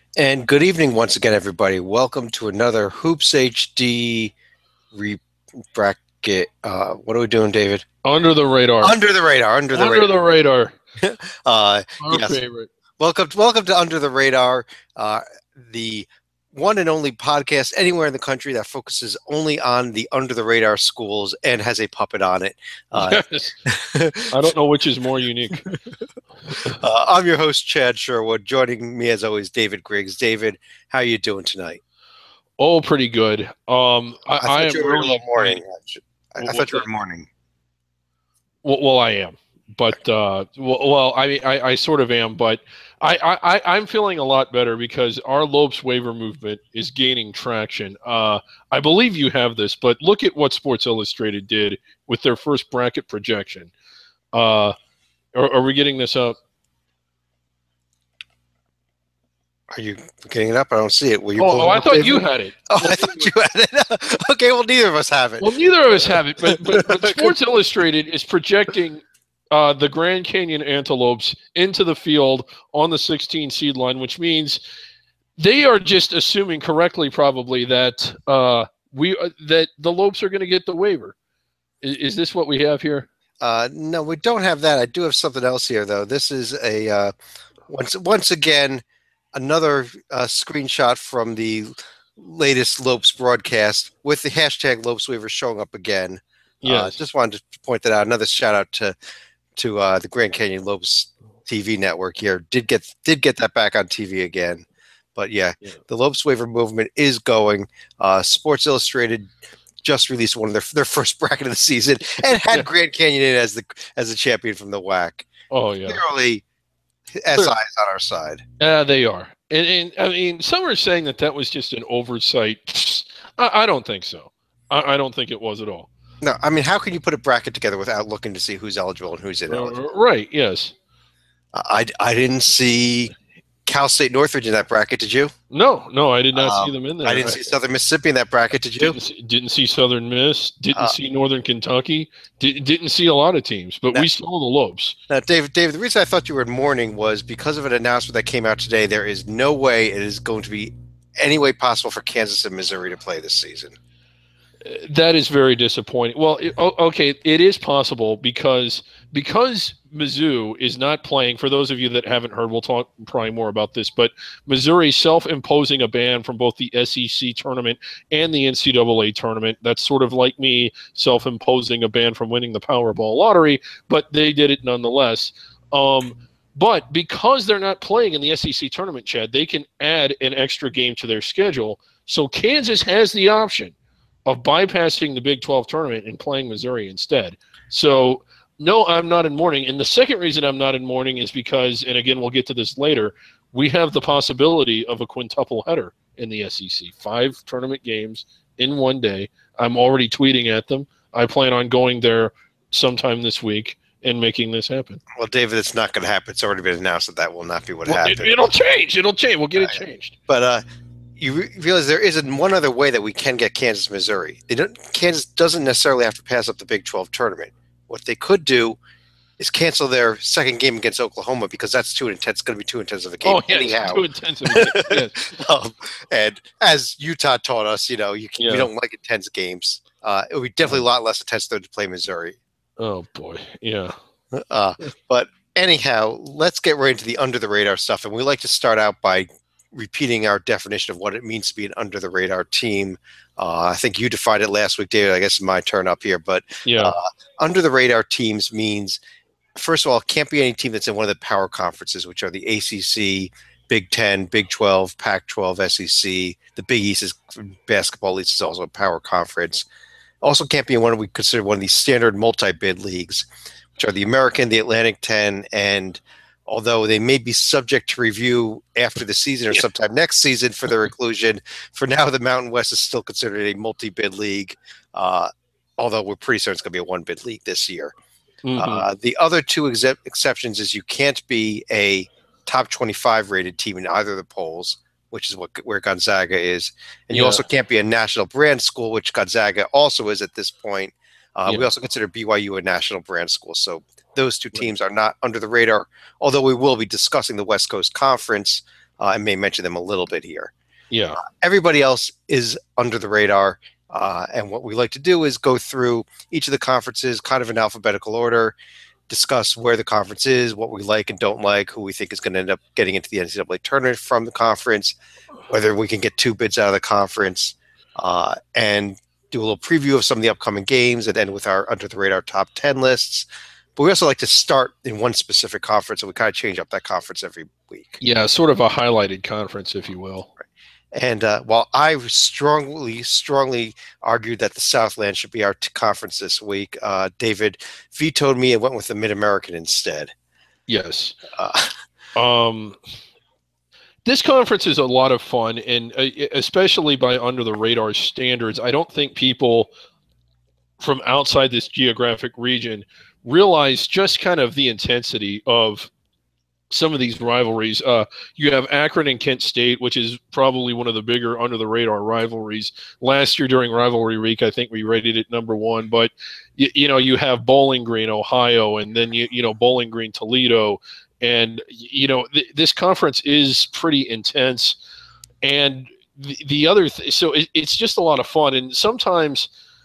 And good evening once again, everybody. Welcome to another Hoops HD bracket. What are we doing, David? Under the radar. Under the radar. Under the Under radar. the radar. Uh, Our yes. favorite. Welcome to Under the Radar, the one and only podcast anywhere in the country that focuses only on the under the radar schools and has a puppet on it. Yes. I don't know which is more unique. I'm your host, Chad Sherwood. Joining me as always, David Griggs. David, how are you doing tonight? Oh, pretty good. I I thought am you were a really little morning. I thought what's you that? were morning. Well, I am, but I mean, I sort of am, but I'm feeling a lot better because our Lopes waiver movement is gaining traction. I believe you have this, but look at what Sports Illustrated did with their first bracket projection. Are we getting this up? Are you getting it up? I don't see it. Will you Oh, pull it I up, thought you David? had it. Oh, Well, I thought you had it. Okay, well, neither of us have it. Well, neither of us have it, but Sports Illustrated is projecting the Grand Canyon Antelopes into the field on the 16 seed line, which means they are just assuming correctly, probably that that the Lopes are going to get the waiver. Is this what we have here? No, we don't have that. I do have something else here, though. This is a once again another screenshot from the latest Lopes broadcast with the hashtag Lopes waiver showing up again. Yes. Just wanted to point that out. Another shout out to the Grand Canyon Lopes TV network here. Did get that back on TV again. But yeah, the Lopes waiver movement is going. Sports Illustrated just released one of their first bracket of the season and had Grand Canyon in as the champion from the WAC. Oh yeah. Clearly, SI is on our side. Yeah, they are. And I mean, some are saying that was just an oversight. I don't think so. I don't think it was at all. No, I mean, how can you put a bracket together without looking to see who's eligible and who's ineligible? Right, yes. I didn't see Cal State Northridge in that bracket. Did you? No, I did not see them in there. I didn't see Southern Mississippi in that bracket. Did you? Didn't see Southern Miss. Didn't see Northern Kentucky. Didn't see a lot of teams, but we saw the Lopes. Now, David, the reason I thought you were in mourning was because of an announcement that came out today. There is no way it is going to be any way possible for Kansas and Missouri to play this season. That is very disappointing. Well, okay, it is possible because Mizzou is not playing. For those of you that haven't heard, we'll talk probably more about this. But Missouri self-imposing a ban from both the SEC tournament and the NCAA tournament. That's sort of like me self-imposing a ban from winning the Powerball lottery, but they did it nonetheless. But because they're not playing in the SEC tournament, Chad, they can add an extra game to their schedule. So Kansas has the option of bypassing the Big 12 tournament and playing Missouri instead. So, no, I'm not in mourning. And the second reason I'm not in mourning is because, and again, we'll get to this later, we have the possibility of a quintuple header in the SEC. 5 tournament games in one day. I'm already tweeting at them. I plan on going there sometime this week and making this happen. Well, David, it's not going to happen. It's already been announced that will not be what happened. It'll change. It'll change. We'll get it changed. But you realize there isn't one other way that we can get Kansas, Missouri. Kansas doesn't necessarily have to pass up the Big 12 tournament. What they could do is cancel their second game against Oklahoma because that's too intense. It's going to be too intense of a game. Oh, yeah, anyhow. Too intense of a game. Yes. And as Utah taught us, we don't like intense games. It would be definitely a lot less intense though to play Missouri. Oh boy, yeah. But anyhow, let's get right into the under the radar stuff, and we like to start out by repeating our definition of what it means to be an under the radar team. I think you defined it last week, David. I guess it's my turn up here, but yeah, under the radar teams means, first of all, it can't be any team that's in one of the power conferences, which are the ACC, Big 10, Big 12, Pac-12, SEC. The Big East is basketball, at least is also a power conference. Also can't be in one we consider one of these standard multi-bid leagues, which are the American, the Atlantic 10, and although they may be subject to review after the season or sometime next season for their inclusion, for now the Mountain West is still considered a multi-bid league, although we're pretty certain it's going to be a one-bid league this year. Mm-hmm. The other two exceptions is you can't be a top 25 rated team in either of the polls, which is where Gonzaga is. And you also can't be a national brand school, which Gonzaga also is at this point. We also consider BYU a national brand school. So those two teams are not under the radar, although we will be discussing the West Coast Conference I may mention them a little bit here. Yeah. Everybody else is under the radar. And what we like to do is go through each of the conferences kind of in alphabetical order, discuss where the conference is, what we like and don't like, who we think is going to end up getting into the NCAA tournament from the conference, whether we can get 2 bids out of the conference, and do a little preview of some of the upcoming games and end with our under the radar top 10 lists. But we also like to start in one specific conference, and we kind of change up that conference every week. Yeah, sort of a highlighted conference, if you will. And while I strongly argued that the Southland should be our conference this week, David vetoed me and went with the Mid-American instead. Yes. This conference is a lot of fun, and especially by under the radar standards. I don't think people from outside this geographic region realize just kind of the intensity of some of these rivalries. You have Akron and Kent State, which is probably one of the bigger under the radar rivalries. Last year during rivalry week, I think we rated it number 1, but you have Bowling Green, Ohio, and then Bowling Green, Toledo, and this conference is pretty intense. And the other so it's just a lot of fun. And sometimes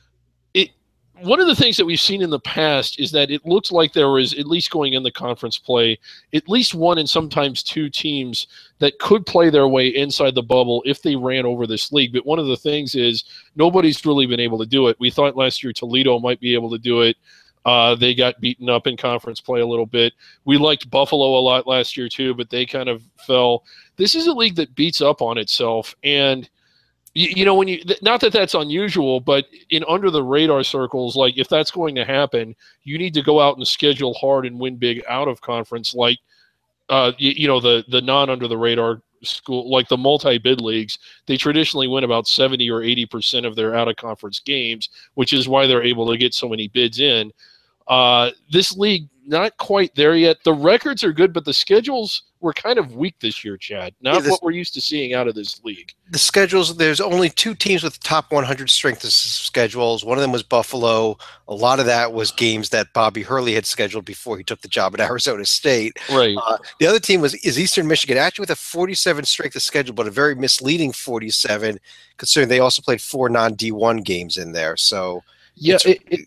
one of the things that we've seen in the past is that it looks like there was, at least going in the conference play, at least 1 and sometimes 2 teams that could play their way inside the bubble if they ran over this league. But one of the things is nobody's really been able to do it. We thought last year Toledo might be able to do it. They got beaten up in conference play a little bit. We liked Buffalo a lot last year too, but they kind of fell. This is a league that beats up on itself, and when not that that's unusual, but in under the radar circles, like if that's going to happen, you need to go out and schedule hard and win big out of conference, like the non under the radar school, like the multi-bid leagues. They traditionally win about 70 or 80% of their out of conference games, which is why they're able to get so many bids in. This league, not quite there yet. The records are good, but the schedules were kind of weak this year, Chad. Not what we're used to seeing out of this league. The schedules, there's only 2 teams with top 100 strength of schedules. One of them was Buffalo. A lot of that was games that Bobby Hurley had scheduled before he took the job at Arizona State. Right. The other team is Eastern Michigan, actually with a 47 strength of schedule, but a very misleading 47, considering they also played 4 non-D1 games in there. So yeah,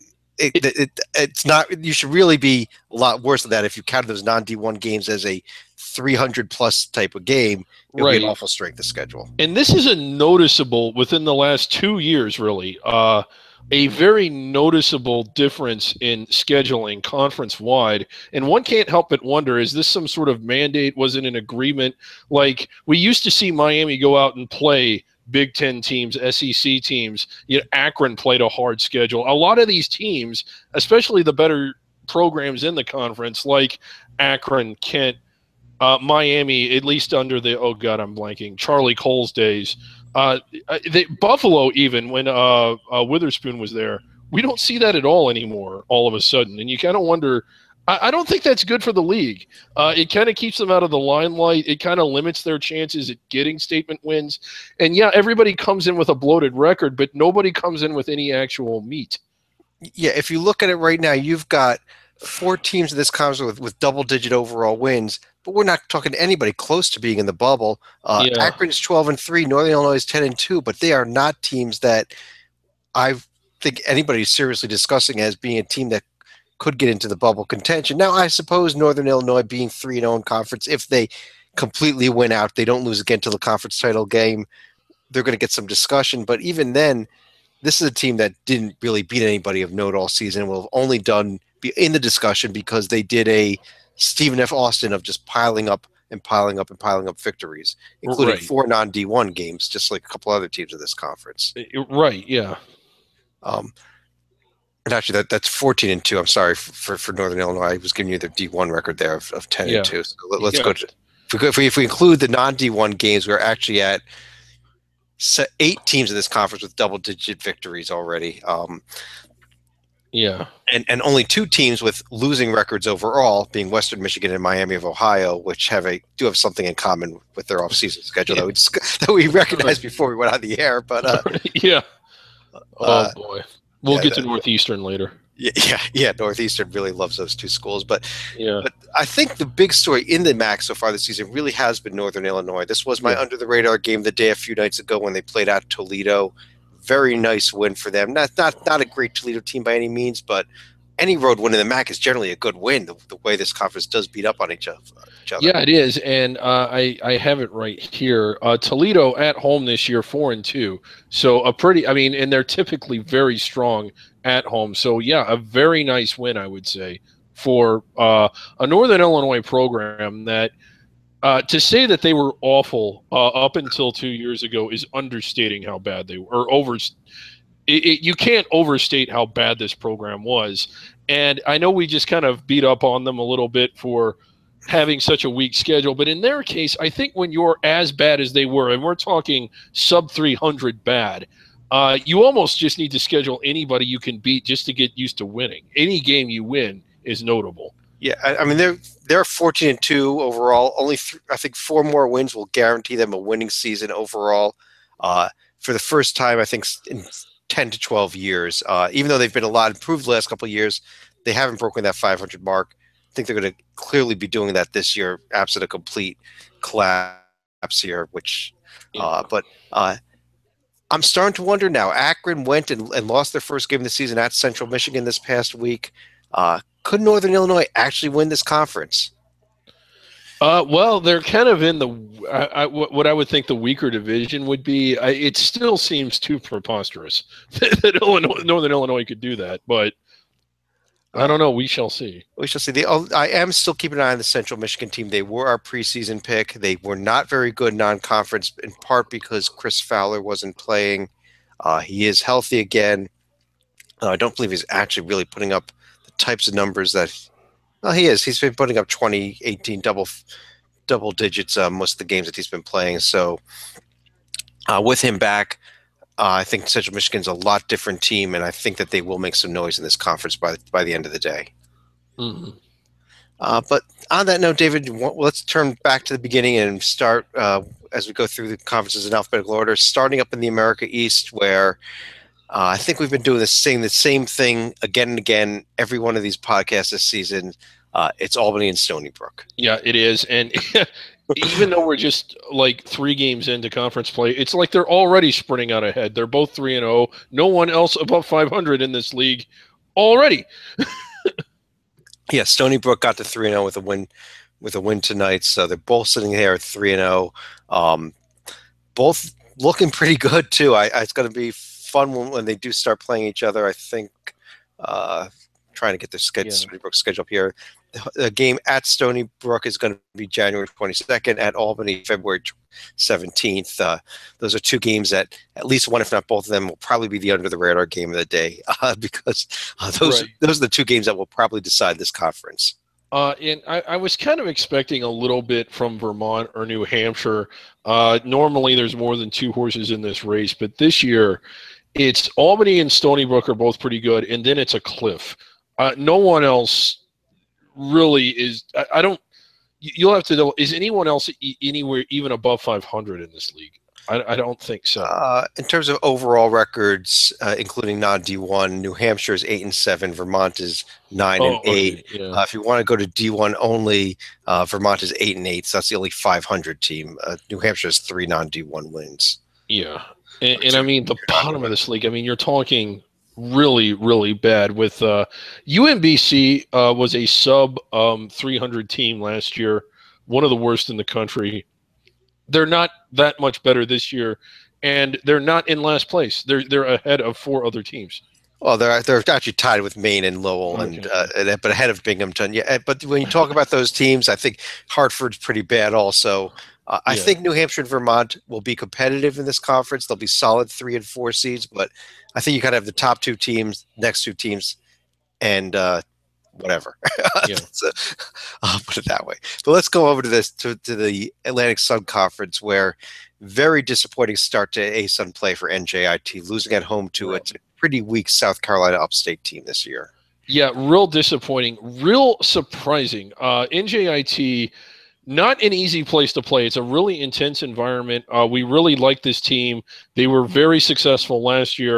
it's not. You should really be a lot worse than that if you counted those non-D1 games as a 300 plus type of game. It would be an awful strength of schedule. And this is a noticeable within the last 2 years, really, a very noticeable difference in scheduling conference wide. And one can't help but wonder: is this some sort of mandate? Was it an agreement? Like we used to see Miami go out and play Big Ten teams, SEC teams. Akron played a hard schedule. A lot of these teams, especially the better programs in the conference, like Akron, Kent, Miami, at least under the I'm blanking, Charlie Cole's days. Buffalo, even when Witherspoon was there, we don't see that at all anymore. All of a sudden, and you kind of wonder. I don't think that's good for the league. It kind of keeps them out of the limelight. It kind of limits their chances at getting statement wins. And yeah, everybody comes in with a bloated record, but nobody comes in with any actual meat. Yeah, if you look at it right now, you've got 4 teams in this conference with double-digit overall wins, but we're not talking to anybody close to being in the bubble. Akron's 12-3, Northern Illinois is 10-2, but they are not teams that I think anybody's seriously discussing as being a team that could get into the bubble contention. Now, I suppose Northern Illinois being 3-0 in conference, if they completely win out, they don't lose again to the conference title game, they're going to get some discussion. But even then, this is a team that didn't really beat anybody of note all season. Will have only be in the discussion because they did a Stephen F. Austin of just piling up and piling up and piling up victories, including 4 non-D1 games, just like a couple other teams in this conference. Right, yeah. And actually, that's 14-2. I'm sorry for Northern Illinois. I was giving you the D1 record there of 10-2. So let's go to if we include the non-D1 games, we're actually at 8 teams in this conference with double-digit victories already. And only 2 teams with losing records overall, being Western Michigan and Miami of Ohio, which do have something in common with their off-season schedule that we recognized before we went on the air. But oh boy. We'll get to Northeastern later. Yeah. Northeastern really loves those two schools, Yeah. but I think the big story in the MAC so far this season really has been Northern Illinois. This was my Yeah. under the radar game the day a few nights ago when they played at Toledo. Very nice win for them. Not a great Toledo team by any means, but any road win in the MAC is generally a good win. The way this conference does beat up on each other. Yeah, it is, and I have it right here. Toledo at home this year, 4-2. So a pretty, I mean, and they're typically very strong at home. So yeah, a very nice win, I would say, for a Northern Illinois program that. To say that they were awful up until 2 years ago is understating how bad they were. You can't overstate how bad this program was. And I know we just kind of beat up on them a little bit for having such a weak schedule, but in their case, I think when you're as bad as they were, and we're talking sub 300 bad, you almost just need to schedule anybody you can beat just to get used to winning. Any game you win is notable. Yeah, I mean they're 14-2 overall. Only I think 4 more wins will guarantee them a winning season overall. For the first time, I think in 10 to 12 years. Even though they've been a lot improved the last couple of years, they haven't broken that 500 mark. I think they're going to clearly be doing that this year, absent a complete collapse here. But I'm starting to wonder now. Akron went and lost their first game of the season at Central Michigan this past week. Could Northern Illinois actually win this conference? Well, they're kind of in what I would think the weaker division would be. It still seems too preposterous that Northern Illinois could do that, but I don't know. We shall see. We shall see. I am still keeping an eye on the Central Michigan team. They were our preseason pick. They were not very good non-conference, in part because Chris Fowler wasn't playing. He is healthy again. I don't believe he's actually really putting up the types of numbers that he is. He's been putting up 20, 18, double digits most of the games that he's been playing. So with him back, I think Central Michigan's a lot different team, and I think that they will make some noise in this conference by the end of the day. Mm-hmm. But on that note, David, let's turn back to the beginning and start as we go through the conferences in alphabetical order, starting up in the America East, where I think we've been saying the same thing again and again, every one of these podcasts this season. It's Albany and Stony Brook. Yeah, it is. And even though we're just like 3 games into conference play, it's like they're already sprinting out ahead. They're both 3-0. No one else above 500 in this league already. Yeah, Stony Brook got to 3-0 with a win tonight. So they're both sitting there at 3-0. Both looking pretty good too. It's going to be fun when they do start playing each other. I think trying to get the Stony Brook schedule up here. The game at Stony Brook is going to be January 22nd, at Albany February 17th. Those are 2 games that at least one, if not both of them, will probably be the under the radar game of the day because those are the 2 games that will probably decide this conference. And I was kind of expecting a little bit from Vermont or New Hampshire. Normally there's more than 2 horses in this race, but this year it's Albany and Stony Brook are both pretty good, and then it's a cliff. No one else really is. I don't. You'll have to know. Is anyone else anywhere even above 500 in this league? I don't think so. In terms of overall records, including non-D1, New Hampshire is 8-7. Vermont is 9-8. Okay, yeah. If you want to go to D1 only, Vermont is 8-8. So that's the only 500 team. New Hampshire has 3 non-D1 wins. Yeah, and I mean the bottom of this league. I mean you're talking really, really bad. With UMBC was a sub 300 team last year, one of the worst in the country. They're not that much better this year, and they're not in last place. They're ahead of 4 other teams. Well, they're actually tied with Maine and Lowell, but ahead of Binghamton. Yeah, but when you talk about those teams, I think Hartford's pretty bad also. I think New Hampshire and Vermont will be competitive in this conference. They'll be solid 3 and 4 seeds, but I think you got to have the top 2 teams, next 2 teams, and whatever. Yeah. So, I'll put it that way. But let's go over to the Atlantic Sun Conference, where very disappointing start to ASUN play for NJIT, losing at home to a pretty weak South Carolina Upstate team this year. Yeah, real disappointing, real surprising. NJIT. Not an easy place to play. It's a really intense environment. We really like this team. They were very successful last year,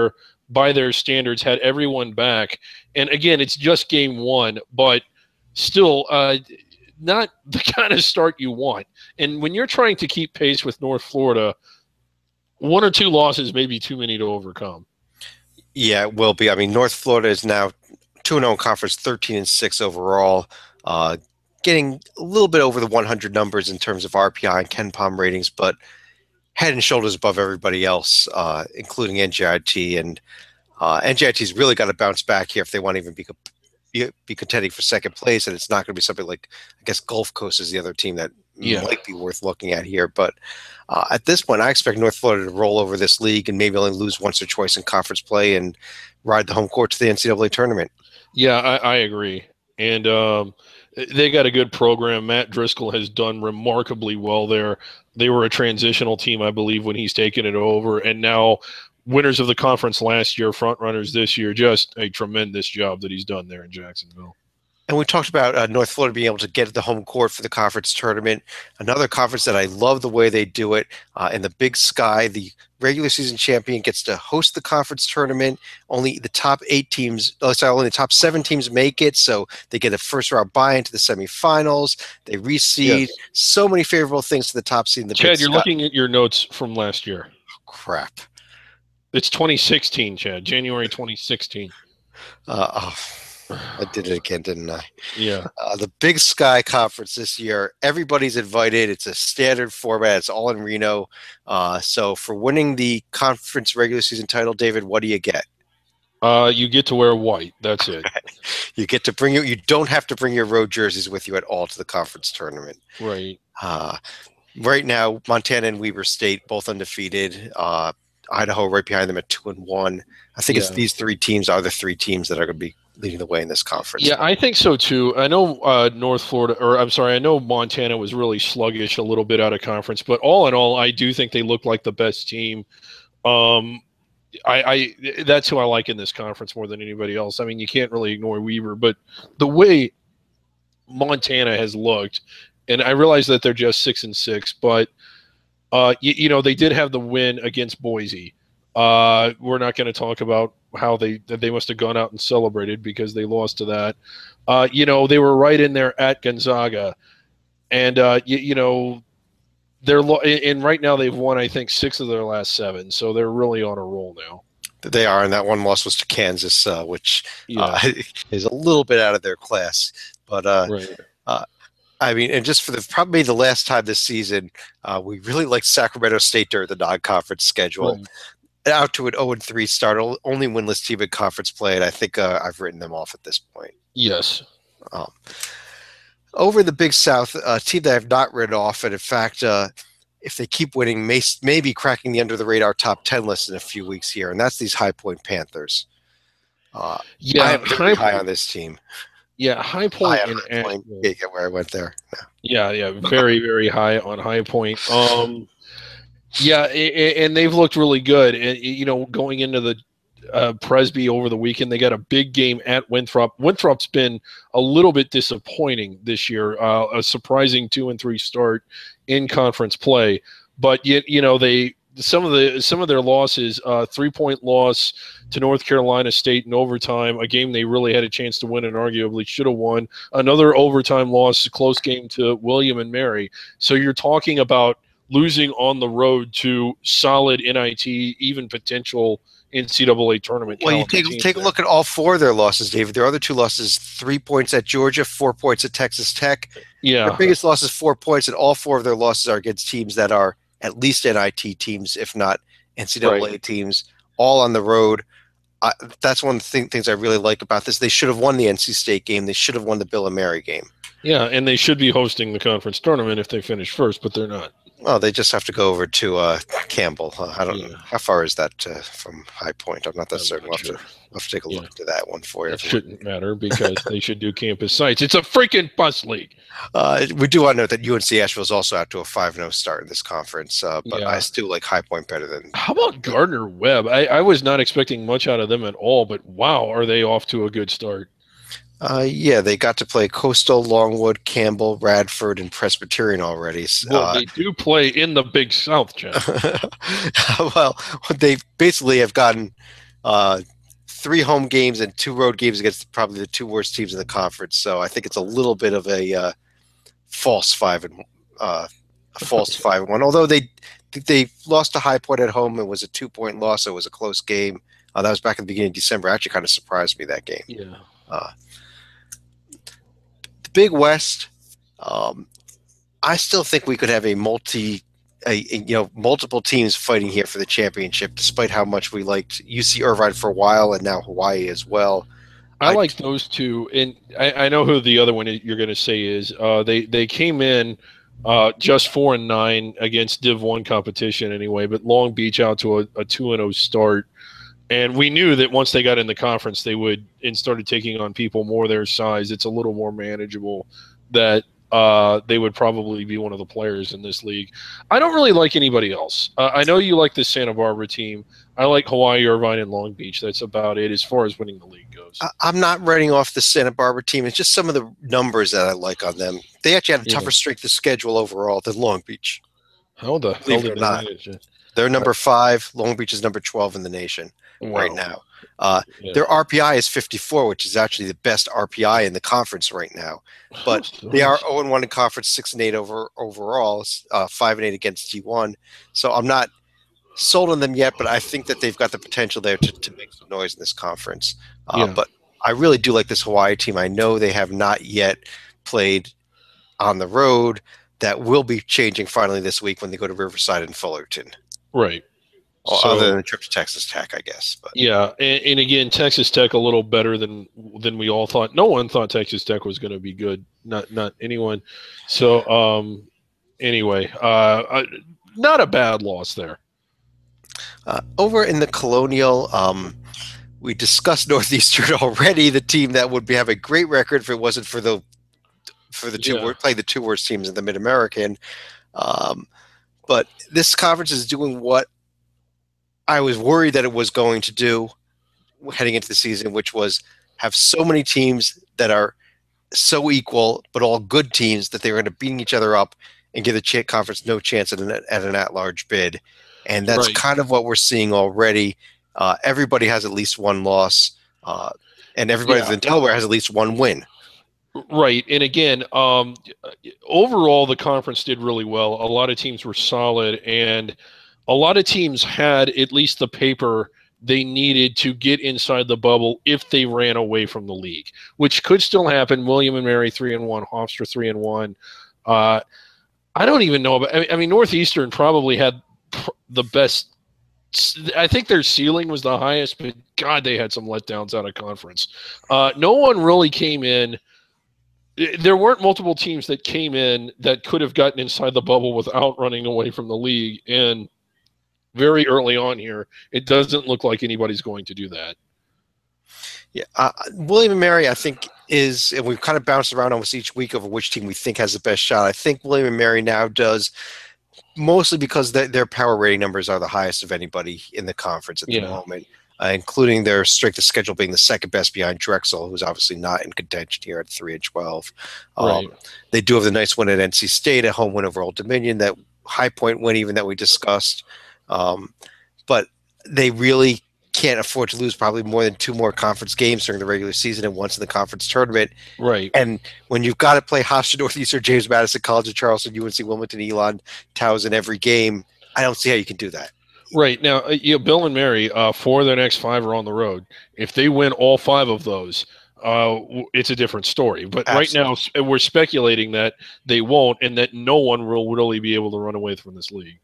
by their standards, had everyone back. And again, it's just game one, but still not the kind of start you want. And when you're trying to keep pace with North Florida, 1 or 2 losses may be too many to overcome. Yeah, it will be. I mean, North Florida is now 2-0 in conference, 13-6 overall, getting a little bit over the 100 numbers in terms of RPI and KenPom ratings, but head and shoulders above everybody else, including NJIT. And NJIT's really got to bounce back here if they want to even be contending for second place. And it's not going to be something like, I guess, Gulf Coast is the other team that might be worth looking at here. But at this point, I expect North Florida to roll over this league and maybe only lose once or twice in conference play and ride the home court to the NCAA tournament. Yeah, I agree. And they got a good program. Matt Driscoll has done remarkably well there. They were a transitional team, I believe, when he's taken it over. And now winners of the conference last year, front runners this year, just a tremendous job that he's done there in Jacksonville. And we talked about North Florida being able to get the home court for the conference tournament. Another conference that I love the way they do it in the Big Sky, the regular season champion gets to host the conference tournament. Only the top 8 teams, only the top 7 teams make it, so they get a first round bye into the semifinals. They reseed. Yes. So many favorable things to the top seed in the Chad, Big Sky. You're looking at your notes from last year. Oh, crap. It's 2016, Chad. January 2016. I did it again, didn't I? Yeah. The Big Sky Conference this year, everybody's invited. It's a standard format. It's all in Reno. So for winning the conference regular season title, David, what do you get? You get to wear white. That's it. You get to bring you don't have to bring your road jerseys with you at all to the conference tournament. Right. Right now, Montana and Weber State both undefeated. Idaho right behind them at 2-1. I think it's these 3 teams are the 3 teams that are going to be leading the way in this conference. Yeah, I think so too. I know I know Montana was really sluggish a little bit out of conference, but all in all, I do think they look like the best team. That's who I like in this conference more than anybody else. I mean, you can't really ignore Weber, but the way Montana has looked, and I realize that they're just 6-6, but they did have the win against Boise. We're not going to talk about how they must have gone out and celebrated because they lost to that. They were right in there at Gonzaga, and and right now they've won, I think, 6 of their last 7, so they're really on a roll now. They are, and that one loss was to Kansas, which is a little bit out of their class. But I mean, and just for probably the last time this season, we really liked Sacramento State during the non-conference schedule. Right. Out to an 0-3 start, only winless team in conference play, and I think I've written them off at this point. Yes. Over in the Big South, a team that I have not written off, and in fact, if they keep winning, may be cracking the under-the-radar top 10 list in a few weeks here, and that's these High Point Panthers. I am very high on this team. Yeah, High Point. Get where I went there. No. Yeah, very, very high on High Point. Yeah, and they've looked really good. And going into the Presby over the weekend, they got a big game at Winthrop. Winthrop's been a little bit disappointing this year. A surprising 2-3 start in conference play, but yet some of their losses, 3-point loss to North Carolina State in overtime, a game they really had a chance to win and arguably should have won. Another overtime loss, a close game to William and Mary. So you're talking about losing on the road to solid NIT, even potential NCAA tournament. Well, you take a look at all 4 of their losses, David. Their other 2 losses, 3 points at Georgia, 4 points at Texas Tech. Yeah. Their biggest loss is 4 points, and all 4 of their losses are against teams that are at least NIT teams, if not NCAA teams, all on the road. That's one of the things I really like about this. They should have won the NC State game. They should have won the Bill and Mary game. Yeah, and they should be hosting the conference tournament if they finish first, but they're not. Well, they just have to go over to Campbell. I don't know. How far is that from High Point? I'm not that certain. We'll have to take a look into that one for you. It shouldn't matter because they should do campus sites. It's a freaking bus league. We do want to note that UNC Asheville is also out to a 5-0 start in this conference, but I still like High Point better than. How about Gardner Webb? I was not expecting much out of them at all, but wow, are they off to a good start? Yeah, they got to play Coastal, Longwood, Campbell, Radford, and Presbyterian already. Well, they do play in the Big South, Jeff. Well, they basically have gotten uh, 3 home games and 2 road games against probably the 2 worst teams in the conference. So I think it's a little bit of a false 5-1. Although they lost to High Point at home. It was a 2-point loss. It was a close game. That was back in the beginning of December. Actually, kind of surprised me that game. Yeah. The Big West. I still think we could have multiple teams fighting here for the championship, despite how much we liked UC Irvine for a while and now Hawaii as well. I like those two, and I know who the other one you're going to say is. They came in just 4-9 against Div 1 competition anyway, but Long Beach out to a 2-0 start. And we knew that once they got in the conference, they would and started taking on people more their size. It's a little more manageable that they would probably be one of the players in this league. I don't really like anybody else. I know you like the Santa Barbara team. I like Hawaii, Irvine, and Long Beach. That's about it as far as winning the league goes. I'm not writing off the Santa Barbara team. It's just some of the numbers that I like on them. They actually have a tougher strength of schedule overall than Long Beach. How the hell did not? They're number 5. Long Beach is number 12 in the nation right now. Their RPI is 54, which is actually the best RPI in the conference right now. But they are 0-1 in conference, 6-8 overall, 5-8 against T1. So I'm not sold on them yet, but I think that they've got the potential there to make some noise in this conference. But I really do like this Hawaii team. I know they have not yet played on the road. That will be changing finally this week when they go to Riverside and Fullerton. Right. Other than the trip to Texas Tech, I guess. But yeah, and again, Texas Tech a little better than we all thought. No one thought Texas Tech was going to be good. Not anyone. So anyway, not a bad loss there. Over in the Colonial, we discussed Northeastern already. The team that would have a great record if it wasn't for the play the 2 worst teams in the Mid American. But this conference is doing what I was worried that it was going to do heading into the season, which was have so many teams that are so equal, but all good teams that they're going to beating each other up and give the conference no chance at an at-large bid. And that's kind of what we're seeing already. Everybody has at least 1 loss, and everybody in Delaware has at least 1 win. Right. And again, overall, the conference did really well. A lot of teams were solid, and a lot of teams had at least the paper they needed to get inside the bubble if they ran away from the league, which could still happen. William and Mary 3-1, Hofstra 3-1. I don't even know about. I mean, Northeastern probably had the best. I think their ceiling was the highest, but God, they had some letdowns out of conference. No one really came in. There weren't multiple teams that came in that could have gotten inside the bubble without running away from the league. And very early on here, it doesn't look like anybody's going to do that. Yeah, William and Mary, I think, is, and we've kind of bounced around almost each week over which team we think has the best shot. I think William and Mary now does, mostly because their power rating numbers are the highest of anybody in the conference at the moment, including their strength of schedule being the second best behind Drexel, who's obviously not in contention here at 3-12. They do have the nice win at NC State, a home win over Old Dominion, that High Point win even that we discussed. But they really can't afford to lose probably more than 2 more conference games during the regular season and once in the conference tournament. Right. And when you've got to play Hofstra, Northeastern, James Madison, College of Charleston, UNC Wilmington, Elon, Towers in every game, I don't see how you can do that. Right. Now, Bill and Mary, 4 of their next 5 are on the road. If they win all 5 of those, it's a different story. But right now, we're speculating that they won't and that no one will really be able to run away from this league.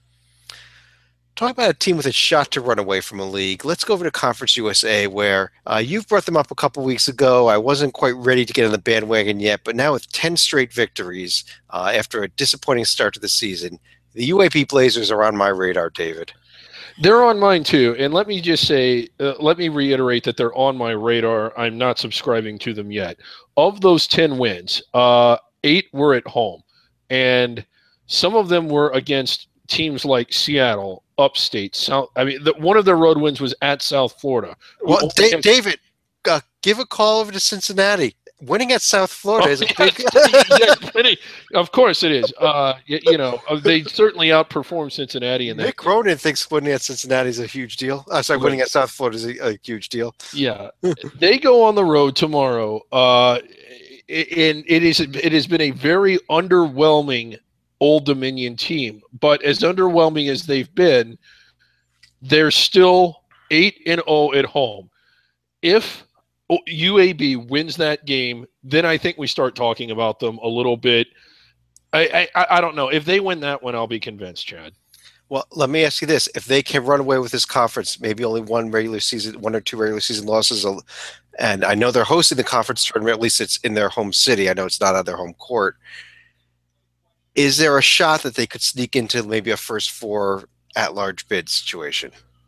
Talk about a team with a shot to run away from a league. Let's go over to Conference USA, where you've brought them up a couple weeks ago. I wasn't quite ready to get on the bandwagon yet, but now with 10 straight victories after a disappointing start to the season, the UAP Blazers are on my radar, David. They're on mine too. And let me just say, let me reiterate that they're on my radar. I'm not subscribing to them yet. Of those 10 wins, 8 were at home. And some of them were against teams like Seattle, Upstate, South. I mean, one of their road wins was at South Florida. Well, David, give a call over to Cincinnati. winning at South Florida is a big. Of course it is. They certainly outperformed Cincinnati in that. Nick Cronin thinks winning at Cincinnati is a huge deal. Sorry, winning at South Florida is a huge deal. Yeah, they go on the road tomorrow, and it has been a very underwhelming Old Dominion team. But as underwhelming as they've been, they're still 8-0 at home. If UAB wins that game, then I think we start talking about them a little bit. I don't know. If they win that one, I'll be convinced, Chad. Well, let me ask you this. If they can run away with this conference, maybe only one or two regular season losses, and I know they're hosting the conference tournament, at least it's in their home city. I know it's not on their home court. Is there a shot that they could sneak into maybe a first four at-large bid situation?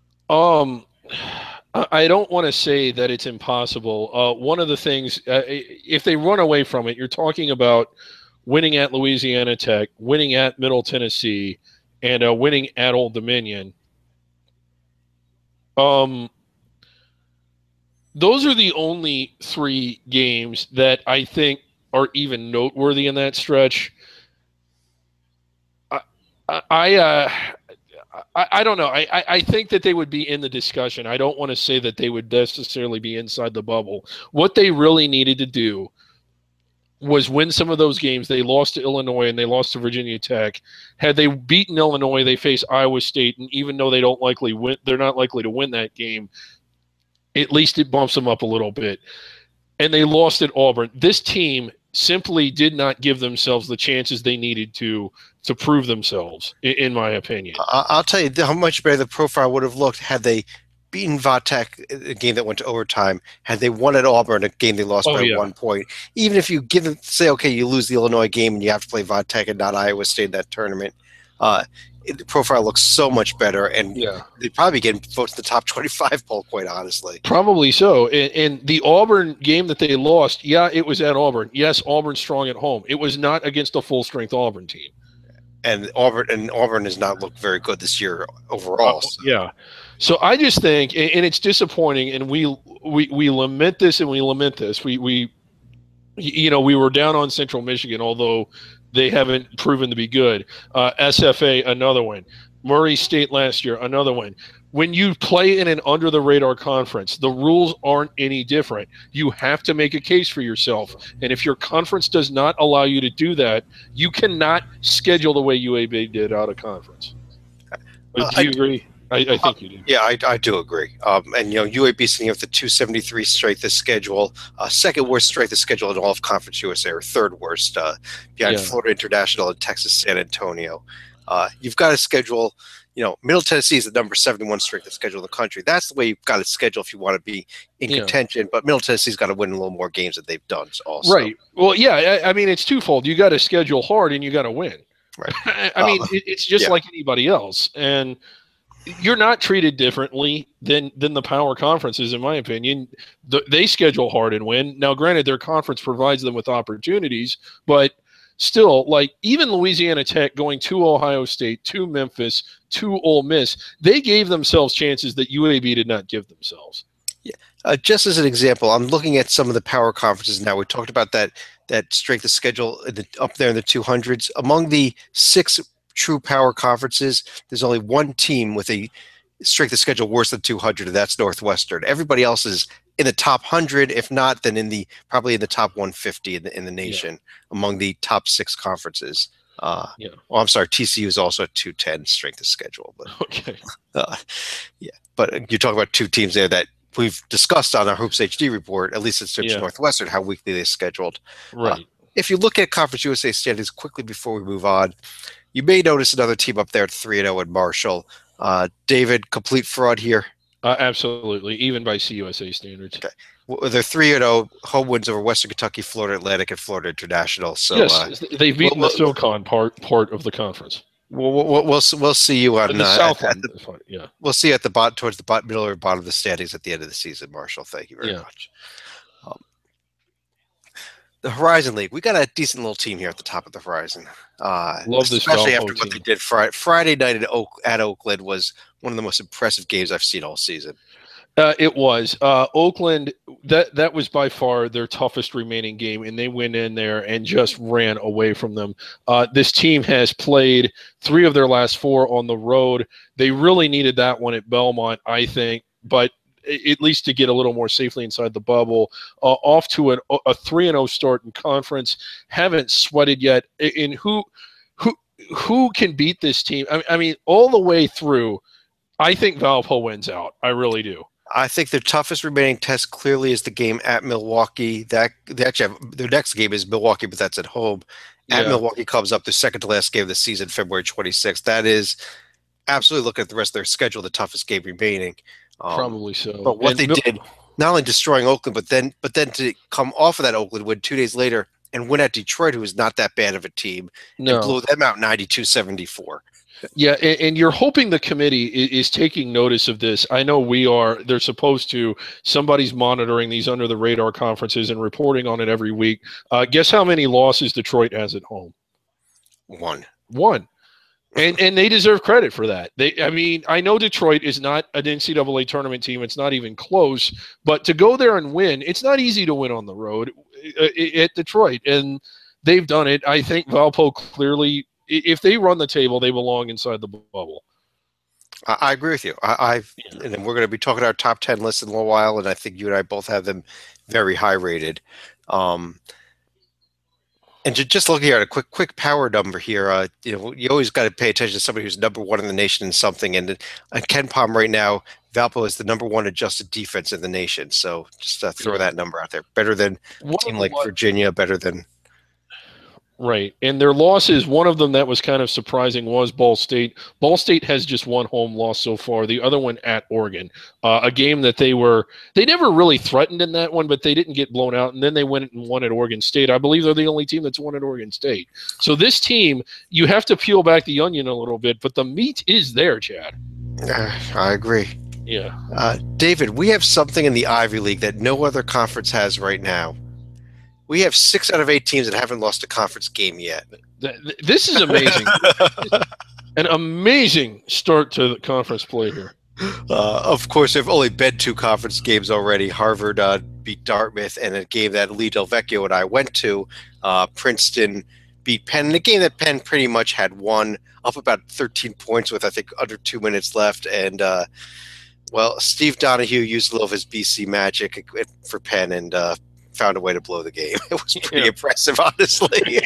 I don't want to say that it's impossible. One of the things, if they run away from it, you're talking about winning at Louisiana Tech, winning at Middle Tennessee, and winning at Old Dominion. Those are the only three games that I think are even noteworthy in that stretch. I don't know. I think that they would be in the discussion. I don't want to say that they would necessarily be inside the bubble. What they really needed to do was win some of those games. They lost to Illinois and they lost to Virginia Tech. Had they beaten Illinois, they face Iowa State, and even though they're not likely to win that game, at least it bumps them up a little bit. And they lost at Auburn. This team simply did not give themselves the chances they needed to prove themselves, in my opinion. I'll tell you how much better the profile would have looked had they beaten Vatech, a game that went to overtime, had they won at Auburn, a game they lost by 1 point. Even if you say, okay, you lose the Illinois game and you have to play Vatech and not Iowa State in that tournament, the profile looks so much better, and they'd probably get votes in the top 25 poll, quite honestly. Probably so. And the Auburn game that they lost, it was at Auburn. Yes, Auburn's strong at home. It was not against a full-strength Auburn team. And Auburn has not looked very good this year overall. Yeah. So I just think, and it's disappointing, and we lament this and we lament this. We were down on Central Michigan, although they haven't proven to be good. SFA, another one. Murray State last year, another one. When you play in an under-the-radar conference, the rules aren't any different. You have to make a case for yourself. And if your conference does not allow you to do that, you cannot schedule the way UAB did out of conference. Do you agree? I think you do. Yeah, I do agree. And UAB sitting with the 273 strength of schedule, second worst strength of schedule in all of Conference USA, or third worst, behind Florida International and Texas San Antonio. You've got to schedule. Middle Tennessee is the number 71 strength of schedule in the country. That's the way you've got to schedule if you want to be in contention. But Middle Tennessee's got to win a little more games than they've done. Also, right. Well, yeah. I mean, it's twofold. You got to schedule hard, and you got to win. Right. I mean, it's just like anybody else, and you're not treated differently than the power conferences, in my opinion. They schedule hard and win. Now, granted, their conference provides them with opportunities, but still, like even Louisiana Tech going to Ohio State, to Memphis, to Ole Miss, they gave themselves chances that UAB did not give themselves. Yeah. Just as an example, I'm looking at some of the power conferences now. We talked about that strength of schedule up there in the 200s. Among the 6 true power conferences, there's only one team with a strength of schedule worse than 200, and that's Northwestern. Everybody else is in the top 100, if not, then probably in the top 150 in the nation among the top 6 conferences. Well, I'm sorry, TCU is also at 210 strength of schedule. But, okay. But you're talking about 2 teams there that we've discussed on our Hoops HD report, at least in terms of Northwestern, how weakly they scheduled. Right. If you look at Conference USA standings quickly before we move on, you may notice another team up there at 3-0 in Marshall. David, complete fraud here? Absolutely, even by CUSA standards. Okay. Well, they're 3-0 home wins over Western Kentucky, Florida Atlantic, and Florida International. So yes, they've beaten the SoCon part of the conference. We'll see you on the South end. We'll see you at the bottom, towards the middle or bottom of the standings at the end of the season, Marshall. Thank you very much. The Horizon League, we got a decent little team here at the top of the Horizon. Love this, especially after what they did Friday night at Oakland was one of the most impressive games I've seen all season. It was Oakland. That was by far their toughest remaining game, and they went in there and just ran away from them. This team has played 3 of their last 4 on the road. They really needed that one at Belmont, I think, but at least to get a little more safely inside the bubble. Off to a 3-0 start in conference. Haven't sweated yet. And who can beat this team? I mean, all the way through. I think Valpo wins out. I really do. I think their toughest remaining test clearly is the game at Milwaukee. They actually have their next game is Milwaukee, but that's at home. At Milwaukee comes up the second to last game of the season, February 26th. That is absolutely, looking at the rest of their schedule, the toughest game remaining. Probably so. But what they did, not only destroying Oakland, but then to come off of that Oakland win 2 days later and win at Detroit, who is not that bad of a team, and blew them out 92-74. Yeah, and you're hoping the committee is taking notice of this. I know we are. They're supposed to. Somebody's monitoring these under the radar conferences and reporting on it every week. Guess how many losses Detroit has at home? One. And they deserve credit for that. I mean, I know Detroit is not an NCAA tournament team. It's not even close. But to go there and win, it's not easy to win on the road at Detroit. And they've done it. I think Valpo clearly, if they run the table, they belong inside the bubble. I agree with you. And we're going to be talking our top 10 list in a little while, and I think you and I both have them very high rated. And just looking at a quick power number here, you always got to pay attention to somebody who's number 1 in the nation in something. And KenPom right now, Valpo is the number 1 adjusted defense in the nation. So just throw that number out there. Better than a team like Virginia, better than. Right. And their losses, one of them that was kind of surprising was Ball State. Ball State has just 1 home loss so far, the other one at Oregon. A game that they never really threatened in that one, but they didn't get blown out. And then they went and won at Oregon State. I believe they're the only team that's won at Oregon State. So this team, you have to peel back the onion a little bit, but the meat is there, Chad. I agree. Yeah. David, we have something in the Ivy League that no other conference has right now. We have 6 out of 8 teams that haven't lost a conference game yet. This is amazing. An amazing start to the conference play here. Of course, there have only been 2 conference games already. Harvard beat Dartmouth, and a game that Lee Del Vecchio and I went to, Princeton beat Penn, in a game that Penn pretty much had won, up about 13 points with, I think, under 2 minutes left. And, Steve Donahue used a little of his BC magic for Penn and found a way to blow the game. It was pretty impressive, honestly.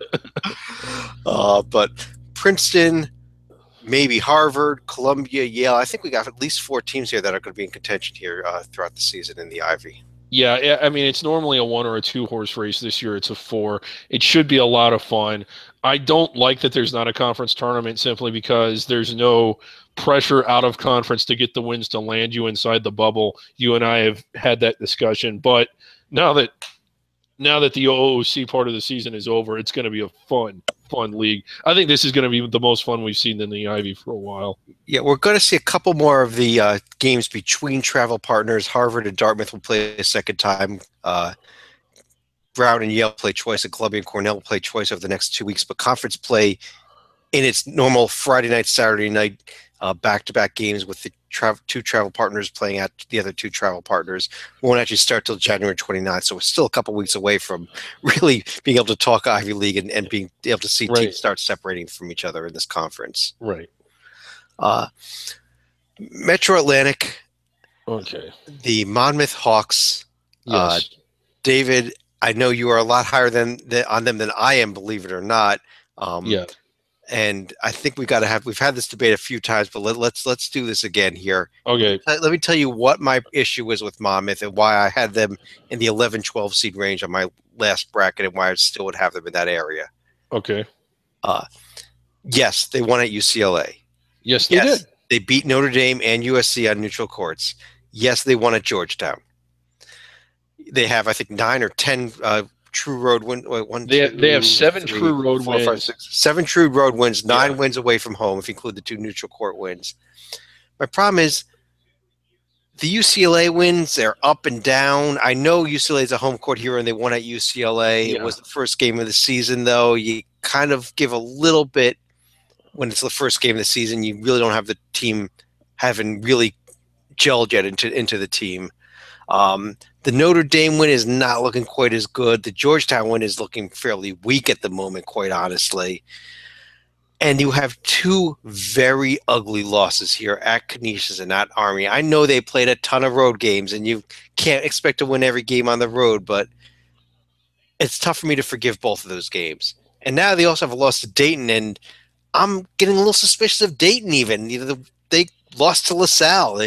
But Princeton, maybe Harvard, Columbia, Yale. I think we got at least 4 teams here that are going to be in contention here throughout the season in the Ivy. Yeah, I mean, it's normally a 1 or a 2 horse race. This year it's a 4. It should be a lot of fun. I don't like that there's not a conference tournament simply because there's no pressure out of conference to get the wins to land you inside the bubble. You and I have had that discussion, but now that the OOC part of the season is over, it's going to be a fun league. I think this is going to be the most fun we've seen in the Ivy for a while. Yeah, we're going to see a couple more of the games between travel partners. Harvard and Dartmouth will play a second time. Brown and Yale play twice, and Columbia and Cornell will play twice over the next 2 weeks. But conference play in its normal Friday night, Saturday night, back-to-back games with the 2 travel partners playing at the other 2 travel partners won't actually start till January 29th. So we're still a couple weeks away from really being able to talk Ivy League and being able to see teams start separating from each other in this conference. Right. Metro Atlantic. Okay. The Monmouth Hawks. Yes. David, I know you are a lot higher on them than I am, believe it or not. Yeah. And I think we've had this debate a few times, but let's do this again here. Okay. Let me tell you what my issue is with Monmouth and why I had them in the 11-12 seed range on my last bracket and why I still would have them in that area. Okay. Yes, they won at UCLA. Yes, they did. They beat Notre Dame and USC on neutral courts. Yes, they won at Georgetown. They have, I think, 9 or 10 true road wins. They have 7 true road wins. 5, 6, 7 true road wins, 9 wins away from home if you include the 2 neutral court wins. My problem is the UCLA wins, they're up and down. I know UCLA is a home court hero and they won at UCLA. It was the first game of the season, though. You kind of give a little bit when it's the first game of the season. You really don't have the team having really gelled yet into the team. The Notre Dame win is not looking quite as good. The Georgetown win is looking fairly weak at the moment, quite honestly. And you have two very ugly losses here at Canisius and at Army. I know they played a ton of road games, and you can't expect to win every game on the road, but it's tough for me to forgive both of those games. And now they also have a loss to Dayton, and I'm getting a little suspicious of Dayton even. They lost to LaSalle.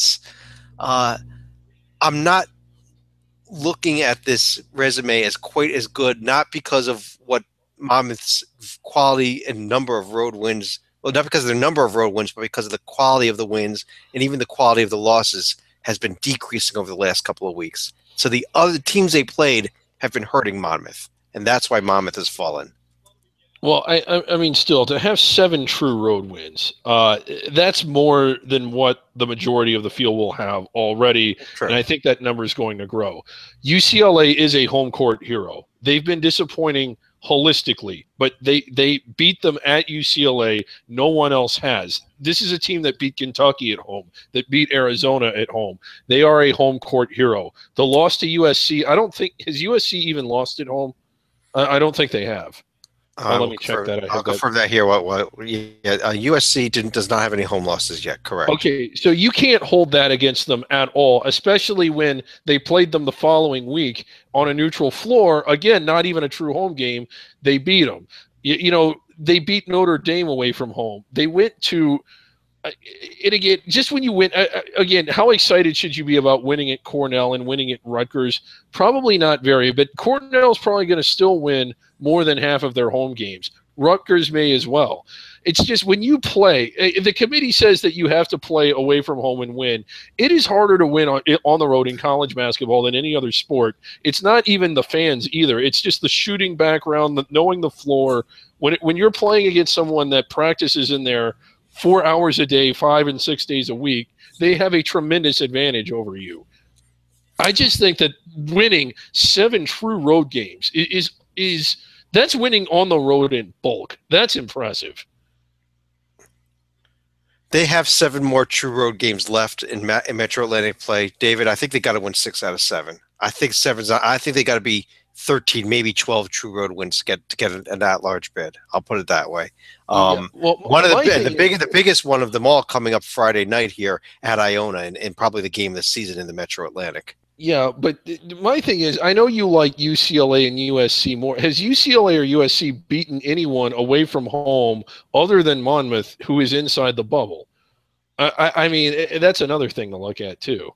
I'm not looking at this resume as quite as good, not because of what Monmouth's quality and number of road wins, well, not because of their number of road wins, but because of the quality of the wins and even the quality of the losses has been decreasing over the last couple of weeks. So the other teams they played have been hurting Monmouth, and that's why Monmouth has fallen. Well, I mean, still to have 7 true road wins, that's more than what the majority of the field will have already, True. And I think that number is going to grow. UCLA is a home court hero. They've been disappointing holistically, but they beat them at UCLA. No one else has. This is a team that beat Kentucky at home, that beat Arizona at home. They are a home court hero. The loss to USC, I don't think has USC even lost at home. I don't think they have. Let me check that. I'll confirm that here. USC does not have any home losses yet. Correct. Okay, so you can't hold that against them at all, especially when they played them the following week on a neutral floor. Again, not even a true home game. They beat them. They beat Notre Dame away from home. They went to and again, just when you win, again, how excited should you be about winning at Cornell and winning at Rutgers? Probably not very, but Cornell's probably going to still win more than half of their home games. Rutgers may as well. It's just when you play, the committee says that you have to play away from home and win. It is harder to win on the road in college basketball than any other sport. It's not even the fans either. It's just the shooting background, knowing the floor. When you're playing against someone that practices in there 4 hours a day, 5 and 6 days a week, they have a tremendous advantage over you. I just think that winning 7 true road games is that's winning on the road in bulk. That's impressive. They have 7 more true road games left in Metro Atlantic play. David, I think they got to win 6 out of 7. I think they got to be 13, maybe 12 true road wins to get an at-large bid. I'll put it that way. One of the biggest one of them all coming up Friday night here at Iona, and probably the game of the season in the Metro Atlantic. Yeah, but my thing is, I know you like UCLA and USC more. Has UCLA or USC beaten anyone away from home other than Monmouth, who is inside the bubble? I mean, that's another thing to look at too.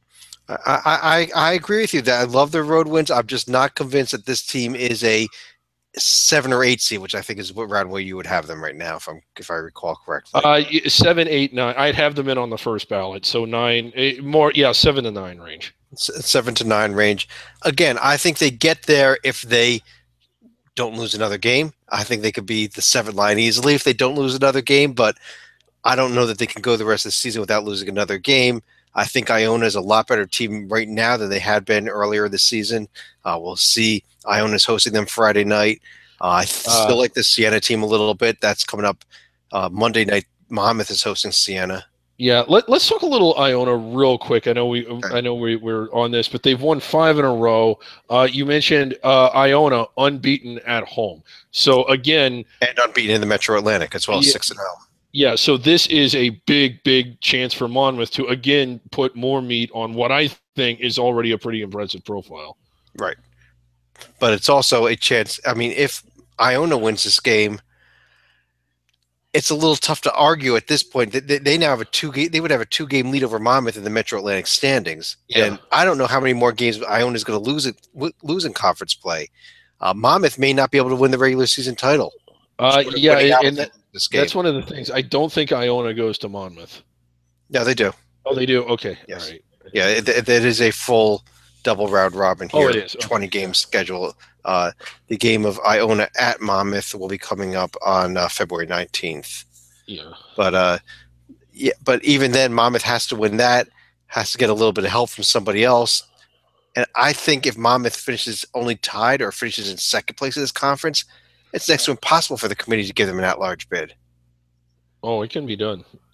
I agree with you that I love their road wins. I'm just not convinced that this team is a 7 or 8 seed, which I think is around where you would have them right now, if I recall correctly. 7, 8, 9. I'd have them in on the first ballot. So 9 more, 7 to 9 range. 7 to 9 range. Again, I think they get there if they don't lose another game. I think they could be the 7 line easily if they don't lose another game, but I don't know that they can go the rest of the season without losing another game. I think Iona is a lot better team right now than they had been earlier this season. We'll see. Iona's hosting them Friday night. I still like the Siena team a little bit. That's coming up Monday night. Monmouth is hosting Siena. Yeah, let's talk a little Iona real quick. I know we're on this, but they've won 5 in a row. You mentioned Iona unbeaten at home. So again, and unbeaten in the Metro Atlantic as well as 6-0. Yeah, so this is a big chance for Monmouth to, again, put more meat on what I think is already a pretty impressive profile. Right. But it's also a chance. I mean, if Iona wins this game, it's a little tough to argue at this point. They now have they would have a 2-game lead over Monmouth in the Metro Atlantic standings. Yeah. And I don't know how many more games Iona is going to lose in conference play. Monmouth may not be able to win the regular season title. That's one of the things. I don't think Iona goes to Monmouth. No, they do. Oh, they do? Okay. Yes. All right. Yeah, it is a full double round robin here. Oh, it is. 20-game schedule. The game of Iona at Monmouth will be coming up on February 19th. Yeah. But even then, Monmouth has to win that, has to get a little bit of help from somebody else. And I think if Monmouth finishes only tied or finishes in second place in this conference, it's next to impossible for the committee to give them an at-large bid. Oh, it can be done.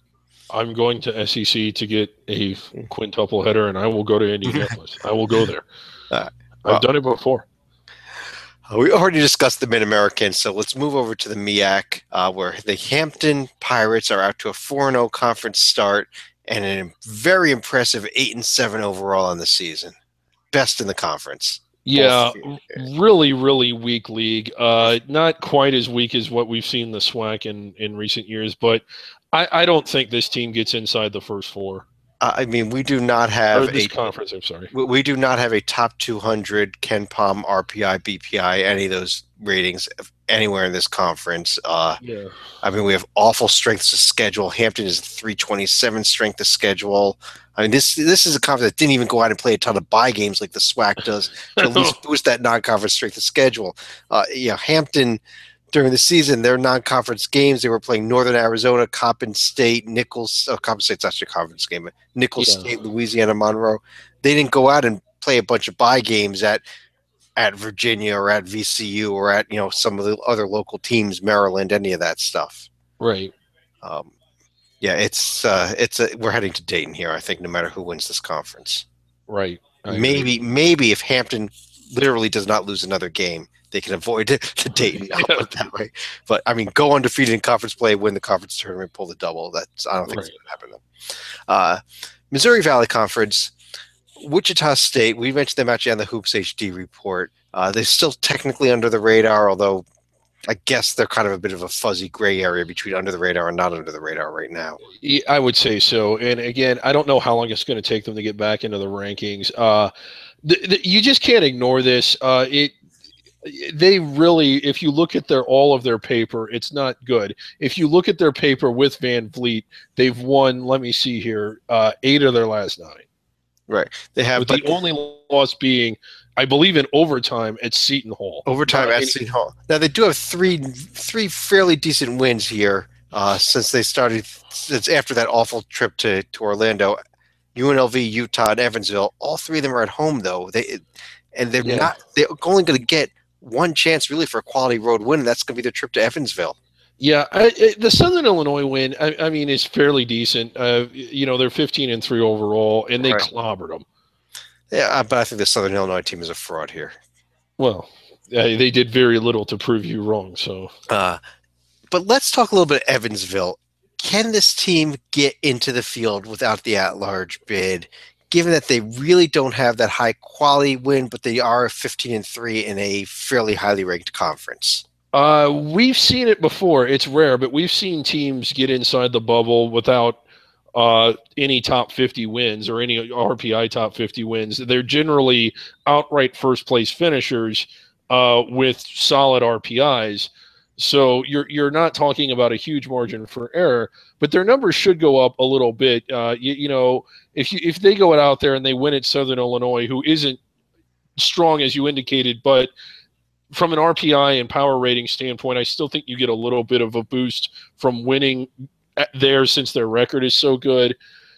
I'm going to SEC to get a quintuple header, and I will go to Indianapolis. I will go there. Well, I've done it before. We already discussed the Mid-American, so let's move over to the MEAC, where the Hampton Pirates are out to a 4-0 conference start and a very impressive 8-7 overall on the season. Best in the conference. Yeah, really, really weak league. Not quite as weak as what we've seen the SWAC in recent years, but I don't think this team gets inside the first four. I mean, we do not have this conference. I'm sorry. We do not have a top 200 Ken Palm, RPI, BPI, any of those ratings anywhere in this conference. Yeah. I mean, we have awful strengths of schedule. Hampton is 327 strength of schedule. I mean, this is a conference that didn't even go out and play a ton of bye games like the SWAC does to at least boost that non-conference strength of schedule. Hampton, during the season, their non-conference games, they were playing Northern Arizona, Coppin State, Nichols. Coppin State's actually a conference game, but Nichols State, Louisiana Monroe. They didn't go out and play a bunch of bye games at Virginia or at VCU or at some of the other local teams, Maryland, any of that stuff. Right. We're heading to Dayton here. I think no matter who wins this conference. Right. Maybe if Hampton literally does not lose another game, they can avoid the Dayton output that way. But I mean, go undefeated in conference play, win the conference tournament, pull the double. I don't think it's going to happen though. Missouri Valley Conference, Wichita State. We mentioned them actually on the Hoops HD report. They're still technically under the radar, although I guess they're kind of a bit of a fuzzy gray area between under the radar and not under the radar right now. I would say so. And again, I don't know how long it's going to take them to get back into the rankings. You just can't ignore this. They really, if you look at all of their paper, it's not good. If you look at their paper with Van Vliet, they've won, let me see here, 8 of their last 9. Right. They have, the only loss being, I believe, in overtime at Seton Hall. Seton Hall. Now they do have three fairly decent wins here since they started. Since after that awful trip to Orlando, UNLV, Utah, and Evansville. All 3 of them are at home though. They're only going to get one chance really for a quality road win, and that's going to be their trip to Evansville. Yeah, the Southern Illinois win, I mean, is fairly decent. They're 15-3 overall, and they clobbered them. Yeah, but I think the Southern Illinois team is a fraud here. Well, they did very little to prove you wrong. So, but let's talk a little bit of Evansville. Can this team get into the field without the at-large bid? Given that they really don't have that high quality win, but they are 15-3 in a fairly highly ranked conference. We've seen it before. It's rare, but we've seen teams get inside the bubble without any top 50 wins or any RPI top 50 wins. They're generally outright first place finishers with solid RPIs. So you're not talking about a huge margin for error, but their numbers should go up a little bit. If they go out there and they win at Southern Illinois, who isn't strong as you indicated, but from an RPI and power rating standpoint, I still think you get a little bit of a boost from winning there since their record is so good.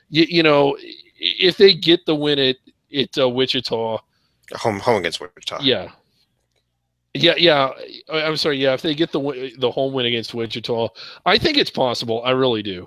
If they get the win at Wichita, home against Wichita, yeah. I'm sorry. Yeah, if they get the home win against Wichita, I think it's possible. I really do.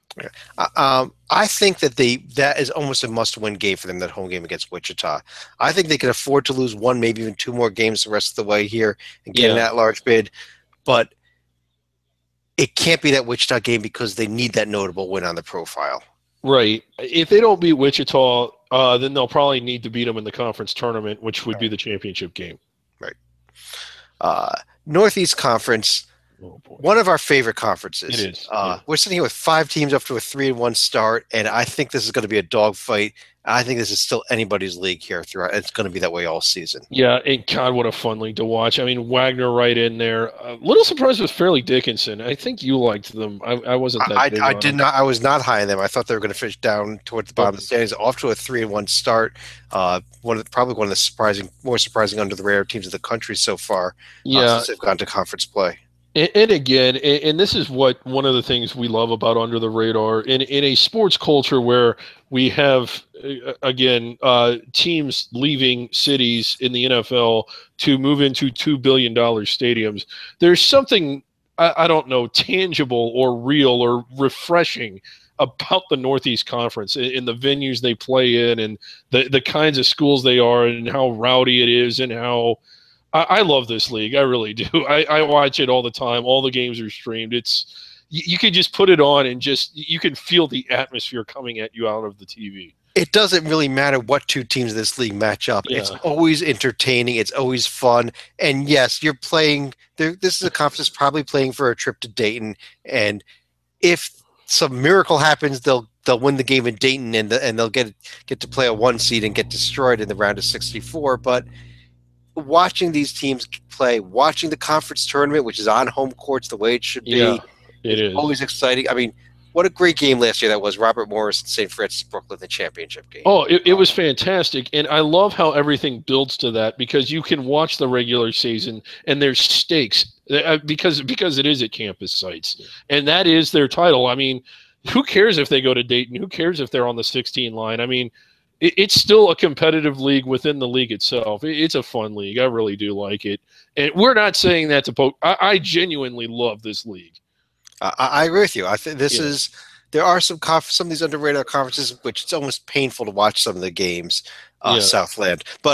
I think that is almost a must-win game for them, that home game against Wichita. I think they can afford to lose 1, maybe even 2 more games the rest of the way here and get an at-large bid. But it can't be that Wichita game because they need that notable win on the profile. Right. If they don't beat Wichita, then they'll probably need to beat them in the conference tournament, which would be the championship game. Right. Northeast Conference. Oh, boy. One of our favorite conferences. It is. We're sitting here with 5 teams up to a 3-1 start, and I think this is going to be a dogfight. I think this is still anybody's league here throughout. It's going to be that way all season. Yeah, and God, what a fun league to watch. I mean, Wagner right in there. A little surprised with Fairleigh Dickinson. I think you liked them. I wasn't that big I did not. I was not high on them. I thought they were going to finish down towards the bottom of the standings. Off to a 3-1 start. Probably one of the more surprising under the radar teams in the country so far. Since they've gone to conference play. And again, and this is what one of the things we love about Under the Radar in a sports culture where we have, again, teams leaving cities in the NFL to move into $2 billion stadiums. There's something I don't know, tangible or real or refreshing about the Northeast Conference in the venues they play in and the kinds of schools they are and how rowdy it is and how I love this league. I really do. I watch it all the time. All the games are streamed. You can just put it on and you can feel the atmosphere coming at you out of the TV. It doesn't really matter what two teams in this league match up. Yeah. It's always entertaining. It's always fun. And yes, you're playing. This is a conference that's probably playing for a trip to Dayton. And if some miracle happens, they'll win the game in Dayton and they'll get to play a 1 seed and get destroyed in the round of 64. But watching these teams play, watching the conference tournament, which is on home courts the way it should be, it is always exciting. I mean, what a great game last year that was. Robert Morris and St. Francis Brooklyn, the championship game. Oh, it was fantastic. And I love how everything builds to that because you can watch the regular season and there's stakes because it is at campus sites. And that is their title. I mean, who cares if they go to Dayton? Who cares if they're on the 16 line? I mean, it's still a competitive league within the league itself. It's a fun league. I really do like it. And we're not saying that to poke. I genuinely love this league. I agree with you. I think this is there are some of these underrated conferences which it's almost painful to watch some of the games. Southland, but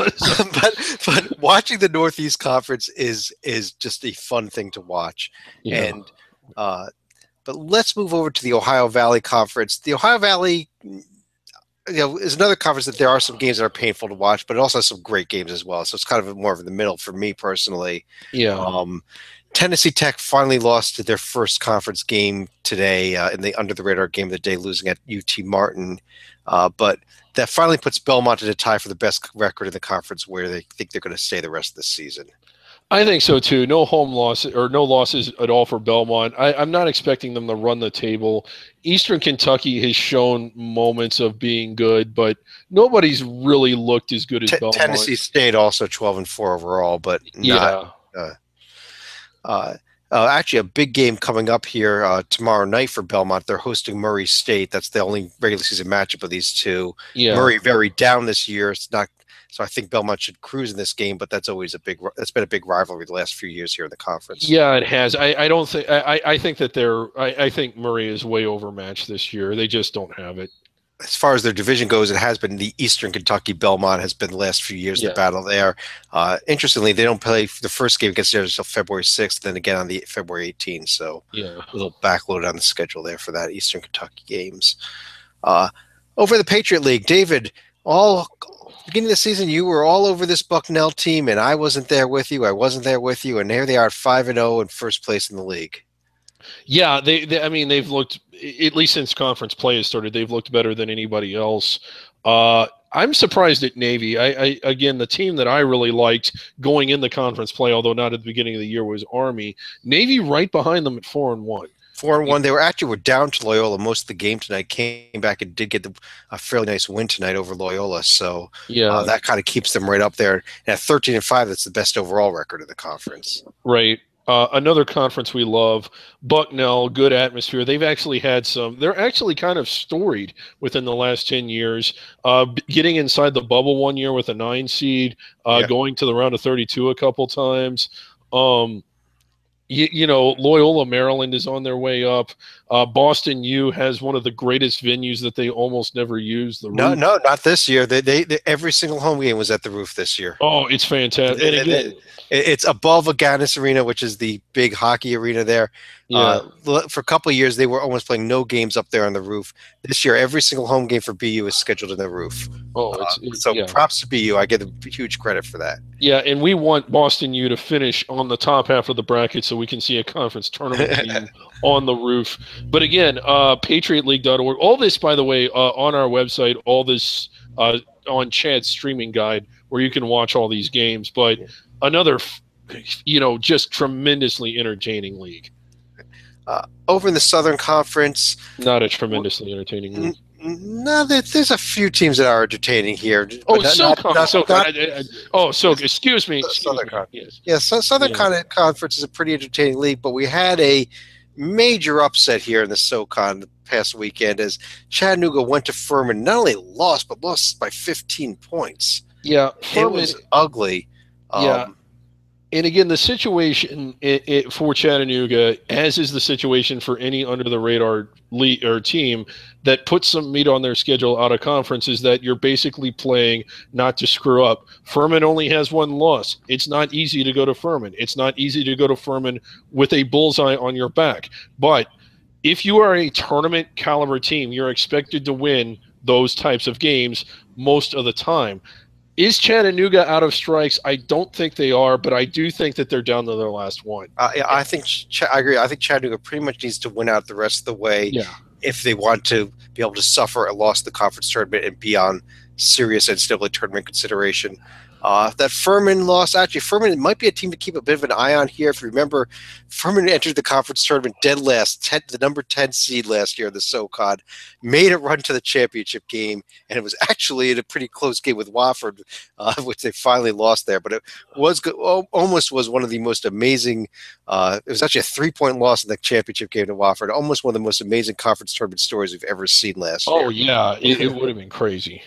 but watching the Northeast Conference is just a fun thing to watch. And but let's move over to the Ohio Valley Conference. The Ohio Valley, is another conference that there are some games that are painful to watch, but it also has some great games as well. So it's kind of more of in the middle for me personally. Tennessee Tech finally lost to their first conference game today in the under-the-radar game of the day, losing at UT Martin. But that finally puts Belmont in a tie for the best record in the conference where they think they're going to stay the rest of the season. I think so, too. No home loss or no losses at all for Belmont. I'm not expecting them to run the table. Eastern Kentucky has shown moments of being good, but nobody's really looked as good as Belmont. Tennessee State also 12-4 overall, but not actually, a big game coming up here tomorrow night for Belmont. They're hosting Murray State. That's the only regular season matchup of these two. Murray very down this year. It's not, so I think Belmont should cruise in this game. But that's always that's been a big rivalry the last few years here in the conference. Yeah, it has. I don't think. I think that I think Murray is way overmatched this year. They just don't have it. As far as their division goes, it has been the Eastern Kentucky. Belmont has been the last few years the battle there. Interestingly, they don't play the first game against theirs until February 6th, then again on the February 18th. So a little backload on the schedule there for that Eastern Kentucky games. Over the Patriot League, David, beginning of the season, you were all over this Bucknell team, and I wasn't there with you. I wasn't there with you, and here they are 5-0 in first place in the league. Yeah, I mean, they've looked, at least since conference play has started, they've looked better than anybody else. I'm surprised at Navy. Again, the team that I really liked going in the conference play, although not at the beginning of the year, was Army. Navy right behind them at 4-1. 4-1. They were down to Loyola most of the game tonight. Came back and did get a fairly nice win tonight over Loyola. So that kind of keeps them right up there. And at 13-5, that's the best overall record of the conference. Right. Another conference we love, Bucknell, good atmosphere. They've actually had they're actually kind of storied within the last 10 years, getting inside the bubble one year with a 9 seed, going to the round of 32 a couple times. Loyola, Maryland is on their way up. Boston U has one of the greatest venues that they almost never use. No, not this year. They every single home game was at the Roof this year. Oh, it's fantastic. And again, it's above Agganis Arena, which is the big hockey arena there. For a couple of years, they were almost playing no games up there on the Roof. This year, every single home game for BU is scheduled in the Roof. Props to BU. I give them huge credit for that. Yeah, and we want Boston U to finish on the top half of the bracket so we can see a conference tournament team on the Roof. But again, PatriotLeague.org. All this, by the way, on our website, all this on Chad's streaming guide where you can watch all these games. But another, just tremendously entertaining league. Over in the Southern Conference. Not a tremendously entertaining league. No, there's a few teams that are entertaining here. Excuse me. Southern Conference is a pretty entertaining league, but we had a major upset here in the SoCon the past weekend as Chattanooga went to Furman, not only lost, but lost by 15 points. Yeah, Furman, it was ugly. And again, the situation for Chattanooga, as is the situation for any under the radar league or team that puts some meat on their schedule out of conference, is that you're basically playing not to screw up. Furman only has one loss. It's not easy to go to Furman. It's not easy to go to Furman with a bullseye on your back. But if you are a tournament caliber team, you're expected to win those types of games most of the time. Is Chattanooga out of strikes? I don't think they are, but I do think that they're down to their last one. Yeah, I think I agree. I think Chattanooga pretty much needs to win out the rest of the way if they want to be able to suffer a loss in the conference tournament and be on serious NCAA tournament consideration. That Furman loss, actually, Furman might be a team to keep a bit of an eye on here. If you remember, Furman entered the conference tournament dead last, the number 10 seed last year in the SoCon, made a run to the championship game, and it was actually in a pretty close game with Wofford, which they finally lost there. But it was almost was one of the most amazing. It was actually a 3-point loss in the championship game to Wofford. Almost one of the most amazing conference tournament stories we've ever seen last year. Oh yeah, it would have been crazy.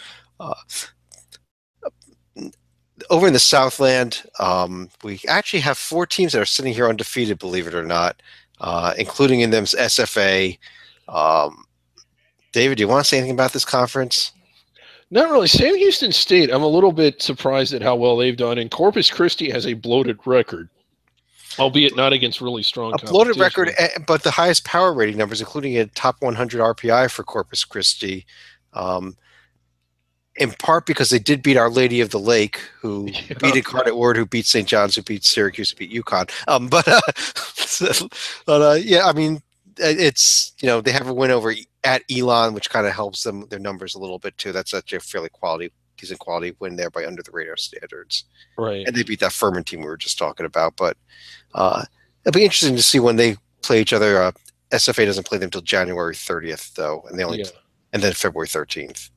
Over in the Southland, we actually have 4 teams that are sitting here undefeated, believe it or not, including in them SFA. David, do you want to say anything about this conference? Not really. Sam Houston State, I'm a little bit surprised at how well they've done, and Corpus Christi has a bloated record, albeit not against really strong competition. A bloated record, but the highest power rating numbers, including a top 100 RPI for Corpus Christi. In part because they did beat Our Lady of the Lake, who beat Incarnate Word, who beat St. John's, who beat Syracuse, who beat UConn. Yeah, I mean, it's, they have a win over at Elon, which kind of helps them, their numbers a little bit too. That's such a fairly decent quality win there by under the radar standards. Right. And they beat that Furman team we were just talking about. But it'll be interesting to see when they play each other. SFA doesn't play them until January 30th, though, and and then February 13th.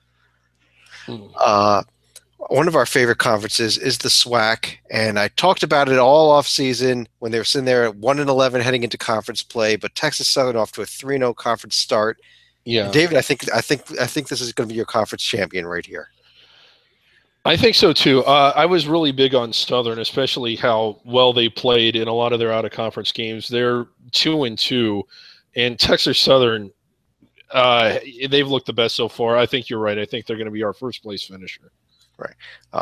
One of our favorite conferences is the SWAC, and I talked about it all off season when they were sitting there at 1-11 heading into conference play. But Texas Southern off to a 3-0 conference start. Yeah, and David, I think this is going to be your conference champion right here. I think so too. I was really big on Southern, especially how well they played in a lot of their out of conference games. They're 2-2, and Texas Southern. They've looked the best so far. I think you're right. I think they're going to be our first place finisher. Right.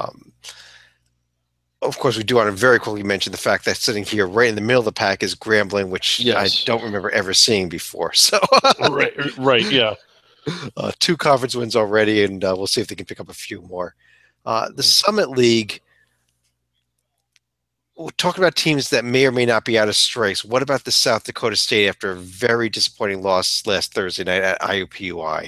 Of course, we do want to very quickly mention the fact that sitting here right in the middle of the pack is Grambling, which I don't remember ever seeing before. So right, yeah. 2 conference wins already, and we'll see if they can pick up a few more. The Summit League. We're talking about teams that may or may not be out of strikes. What about the South Dakota State after a very disappointing loss last Thursday night at IUPUI?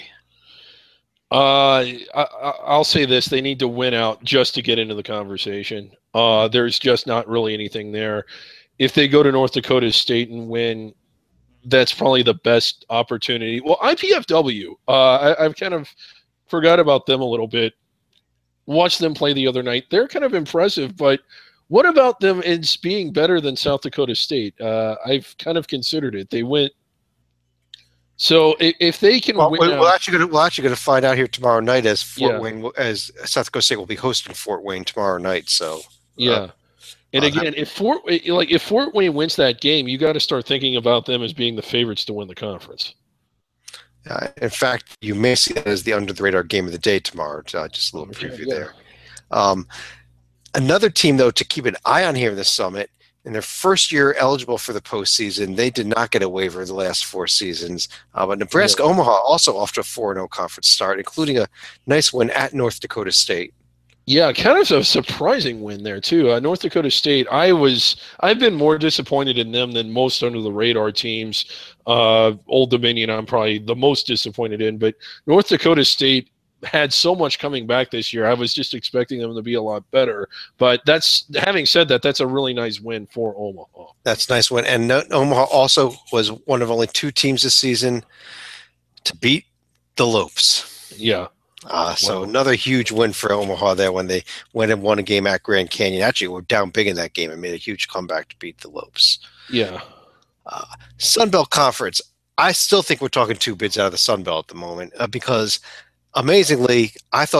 I'll say this. They need to win out just to get into the conversation. There's just not really anything there. If they go to North Dakota State and win, that's probably the best opportunity. Well, IPFW, I've kind of forgot about them a little bit. Watched them play the other night. They're kind of impressive, but what about them as being better than South Dakota State? I've kind of considered it. They went. So if they can win, we're actually going to find out here tomorrow night as Fort Wayne, as South Dakota State will be hosting Fort Wayne tomorrow night. So and again, if Fort Wayne wins that game, you got to start thinking about them as being the favorites to win the conference. In fact, you may see that as the under the radar game of the day tomorrow. Just a little preview there. Another team, though, to keep an eye on here in the Summit, in their first year eligible for the postseason, they did not get a waiver the last 4 seasons. But Nebraska Omaha also off to a 4-0 conference start, including a nice win at North Dakota State. Yeah, kind of a surprising win there too. North Dakota State. I've been more disappointed in them than most under the radar teams. Old Dominion, I'm probably the most disappointed in, but North Dakota State had so much coming back this year. I was just expecting them to be a lot better. But having said that, that's a really nice win for Omaha. That's a nice win. And Omaha also was one of only 2 teams this season to beat the Lopes. Yeah. So another huge win for Omaha there when they went and won a game at Grand Canyon. Actually, we're down big in that game and made a huge comeback to beat the Lopes. Yeah. Sun Belt Conference. I still think we're talking 2 bids out of the Sun Belt at the moment because – amazingly, I thought that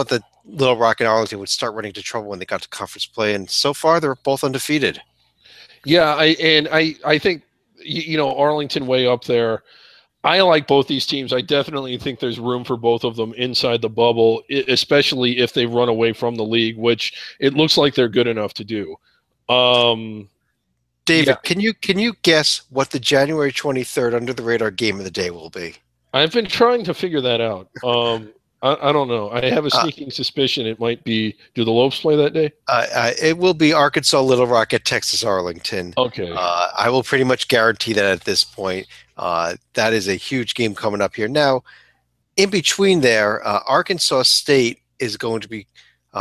Little Rock and Arlington would start running into trouble when they got to conference play, and so far they're both undefeated. Yeah, I think Arlington way up there. I like both these teams. I definitely think there's room for both of them inside the bubble, especially if they run away from the league, which it looks like they're good enough to do. David, yeah. Can you guess what the January 23rd under the radar game of the day will be? I've been trying to figure that out. I don't know. I have a sneaking suspicion it might be. Do the Lopes play that day? It will be Arkansas Little Rock at Texas Arlington. Okay. I will pretty much guarantee that at this point. That is a huge game coming up here. Now, in between there, Arkansas State is going to be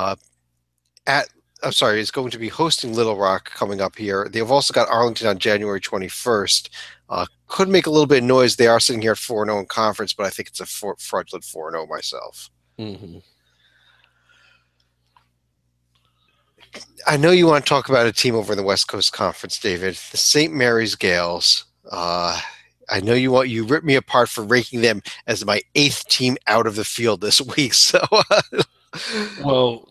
is going to be hosting Little Rock coming up here. They've also got Arlington on January 21st. Could make a little bit of noise. They are sitting here at 4-0 in conference, but I think it's a fraudulent 4-0 myself. Mm-hmm. I know you want to talk about a team over in the West Coast Conference, David. The St. Mary's Gales. I know you ripped me apart for ranking them as my 8th team out of the field this week. So, well,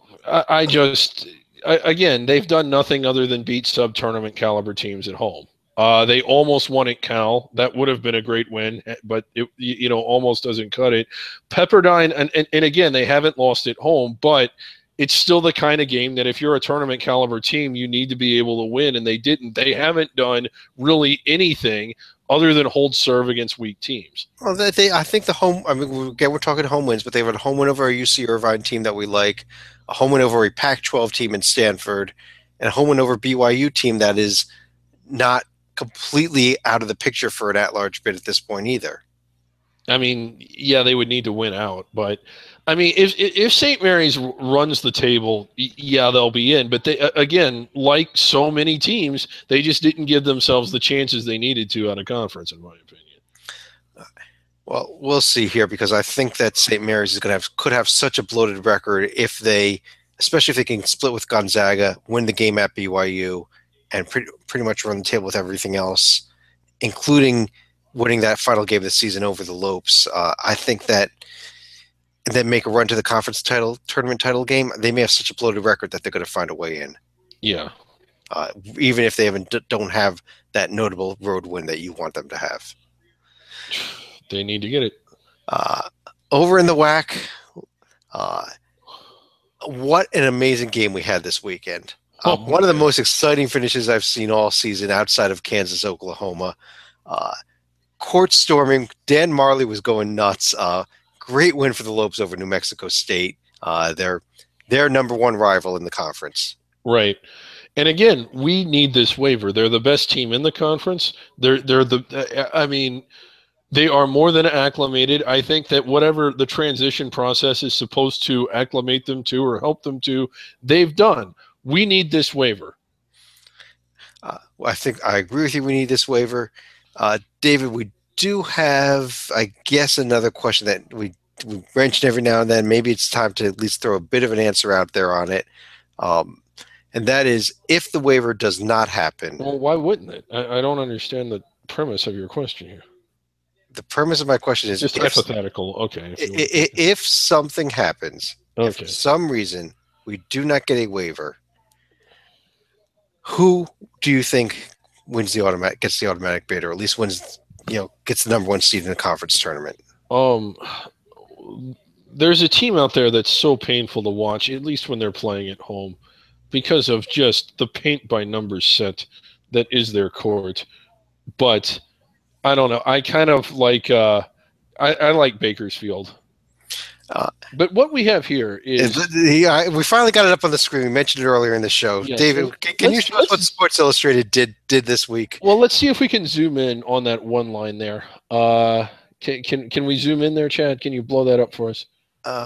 again, they've done nothing other than beat sub-tournament caliber teams at home. They almost won at Cal. That would have been a great win, but it almost doesn't cut it. Pepperdine, and again, they haven't lost at home, but it's still the kind of game that if you're a tournament caliber team, you need to be able to win, and they didn't. They haven't done really anything other than hold serve against weak teams. Well, I think the home. I mean, again, we're talking home wins, but they have a home win over a UC Irvine team that we like, a home win over a Pac-12 team in Stanford, and a home win over a BYU team that is not completely out of the picture for an at-large bid at this point either. I mean, yeah, they would need to win out, but I mean, if St. Mary's runs the table, yeah, they'll be in. But they, again, like so many teams, they just didn't give themselves the chances they needed to out of conference, in my opinion. Well, we'll see here, because I think that St. Mary's could have such a bloated record especially if they can split with Gonzaga, win the game at BYU, and pretty much run the table with everything else, including winning that final game of the season over the Lopes. I think that then make a run to the conference tournament title game. They may have such a bloated record that they're going to find a way in. Yeah. Even if they don't have that notable road win that you want them to have. They need to get it. Over in the WAC, what an amazing game we had this weekend. One of the most exciting finishes I've seen all season outside of Kansas, Oklahoma. Court storming. Dan Marley was going nuts. Great win for the Lopes over New Mexico State. They're number one rival in the conference. Right. And again, we need this waiver. They're the best team in the conference. They are more than acclimated. I think that whatever the transition process is supposed to acclimate them to or help them to, they've done. We need this waiver. I think I agree with you. We need this waiver. David, we do have, I guess, another question that we mention every now and then. Maybe it's time to at least throw a bit of an answer out there on it. And that is, if the waiver does not happen. Well, why wouldn't it? I don't understand the premise of your question here. The premise of my question is just hypothetical. Okay. If something happens, okay, if for some reason we do not get a waiver, who do you think gets the automatic bid, or at least gets the number one seed in the conference tournament? There's a team out there that's so painful to watch, at least when they're playing at home, because of just the paint by numbers set that is their court. But I don't know. I kind of like I like Bakersfield. But what we have here is we finally got it up on the screen. We mentioned it earlier in the show. Yeah, David, can you show us what Sports Illustrated did this week? Well, let's see if we can zoom in on that one line there. Can we zoom in there, Chad? Can you blow that up for us?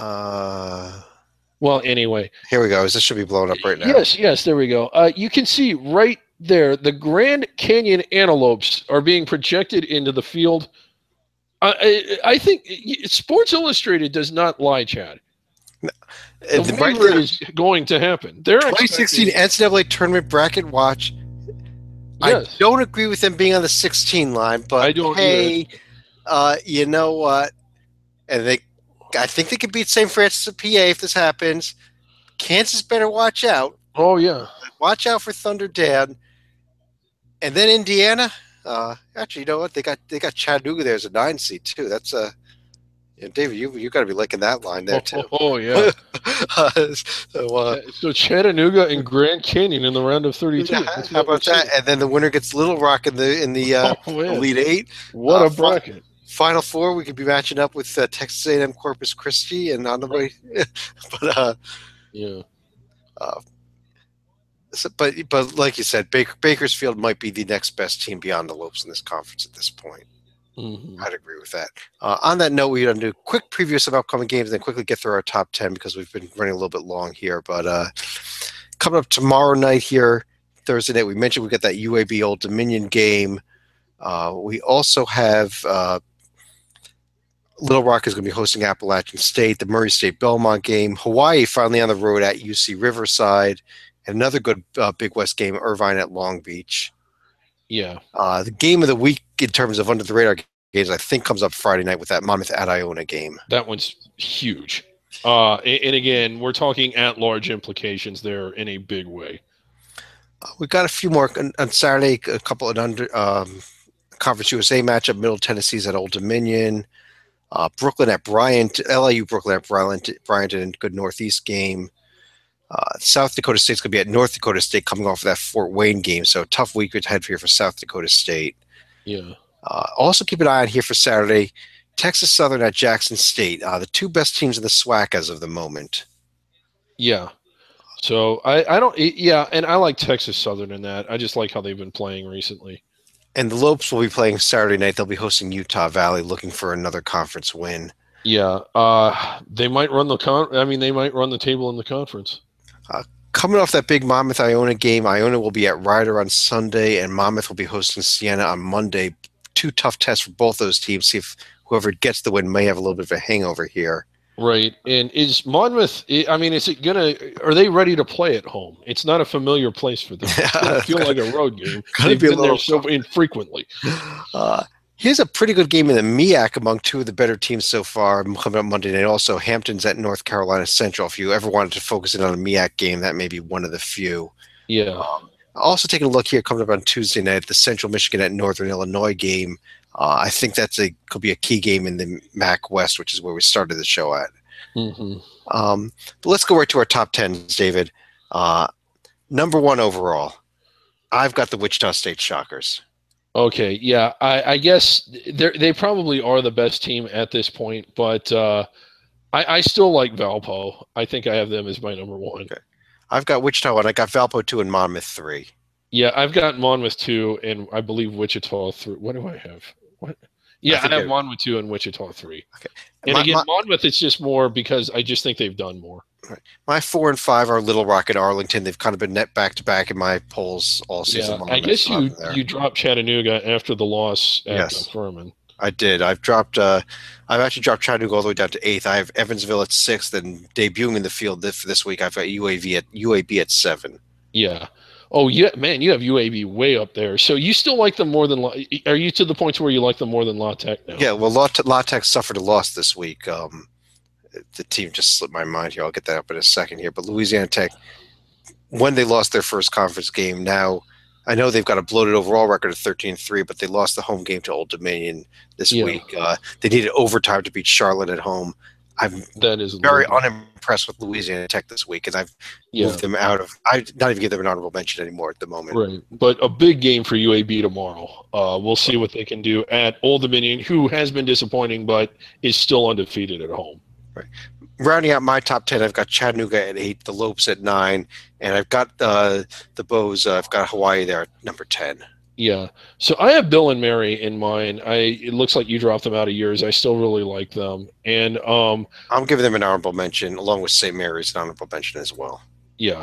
Well, anyway. Here we go. This should be blown up right now. Yes, there we go. You can see right there the Grand Canyon Antelopes are being projected into the field. I think Sports Illustrated does not lie, Chad. The waiver is going to happen. 2016 NCAA Tournament Bracket Watch. Yes. I don't agree with them being on the 16 line, but I don't hey, you know what? And I think they could beat St. Francis of PA if this happens. Kansas better watch out. Oh yeah. Watch out for Thunder Dan. And then Indiana. Actually, you know what? They got Chattanooga there as a 9 seed too. That's David, you got to be liking that line there too. Oh yeah. so, So Chattanooga and Grand Canyon in the round of 32. yeah, how about that? And then the winner gets Little Rock in the Elite Eight. What a bracket! Final Four, we could be matching up with Texas A&M Corpus Christi, and on the way, but yeah. But like you said, Bakersfield might be the next best team beyond the Lopes in this conference at this point. Mm-hmm. I'd agree with that. On that note, we're going to do quick previews of upcoming games and then quickly get through our top 10 because we've been running a little bit long here. But coming up tomorrow night here, Thursday night, we mentioned we got that UAB Old Dominion game. We also have Little Rock is going to be hosting Appalachian State, the Murray State Belmont game. Hawaii finally on the road at UC Riverside. And another good Big West game, Irvine at Long Beach. Yeah. The game of the week in terms of under the radar games, I think, comes up Friday night with that Monmouth at Iona game. That one's huge. And again, we're talking at-large implications there in a big way. We've got a few more on Saturday. A couple of Conference USA matchup. Middle Tennessee's at Old Dominion. Brooklyn at Bryant. LIU Brooklyn at Bryant in good Northeast game. South Dakota State's going to be at North Dakota State coming off of that Fort Wayne game. So tough week ahead here for South Dakota State. Yeah. Also keep an eye on here for Saturday. Texas Southern at Jackson State. The two best teams in the SWAC as of the moment. Yeah. So I don't. Yeah, and I like Texas Southern in that. I just like how they've been playing recently. And the Lopes will be playing Saturday night. They'll be hosting Utah Valley, looking for another conference win. Yeah. They might run they might run the table in the conference. Coming off that big Monmouth-Iona game, Iona will be at Ryder on Sunday, and Monmouth will be hosting Siena on Monday. Two tough tests for both those teams. See if whoever gets the win may have a little bit of a hangover here. Right. And is Monmouth, are they ready to play at home? It's not a familiar place for them. It's feel like a road game. They've been there so infrequently. Here's a pretty good game in the MEAC among two of the better teams so far coming up Monday night. Also, Hampton's at North Carolina Central. If you ever wanted to focus in on a MEAC game, that may be one of the few. Yeah. Also taking a look here coming up on Tuesday night, the Central Michigan at Northern Illinois game. I think could be a key game in the MAC West, which is where we started the show at. Mm-hmm. But let's go right to our top 10s, David. Number one overall, I've got the Wichita State Shockers. Okay, yeah, I guess they probably are the best team at this point, but I still like Valpo. I think I have them as my number one. Okay. I've got Wichita 1. I got Valpo 2 and Monmouth 3. Yeah, I've got Monmouth 2 and I believe Wichita 3. What do I have? What? Yeah, I have Monmouth 2 and Wichita 3. Okay. And Monmouth, it's just more because I just think they've done more. Right. My 4 and 5 are Little Rock and Arlington. They've kind of been net back-to-back in my polls all season long. I guess you dropped Chattanooga after the loss at Furman. I did. I've actually dropped Chattanooga all the way down to 8th. I have Evansville at 6th, and debuting in the field this week, I've got UAB at 7. Yeah. Oh, yeah, man, you have UAB way up there. So you still like them more than – are you to the point where you like them more than La Tech now? Yeah, well, La Tech suffered a loss this week. The team just slipped my mind here. I'll get that up in a second here. But Louisiana Tech, when they lost their first conference game, now I know they've got a bloated overall record of 13-3, but they lost the home game to Old Dominion this week. They needed overtime to beat Charlotte at home. I'm very unimpressed with Louisiana Tech this week, and I've moved them out of – I not even give them an honorable mention anymore at the moment. Right, but a big game for UAB tomorrow. We'll see what they can do at Old Dominion, who has been disappointing but is still undefeated at home. Right. Rounding out my top 10, I've got Chattanooga at 8, the Lopes at 9, and I've got the Bows. I've got Hawaii there at number 10. Yeah. So I have Bill and Mary in mine. It looks like you dropped them out of yours. I still really like them. And I'm giving them an honorable mention, along with St. Mary's an honorable mention as well. Yeah.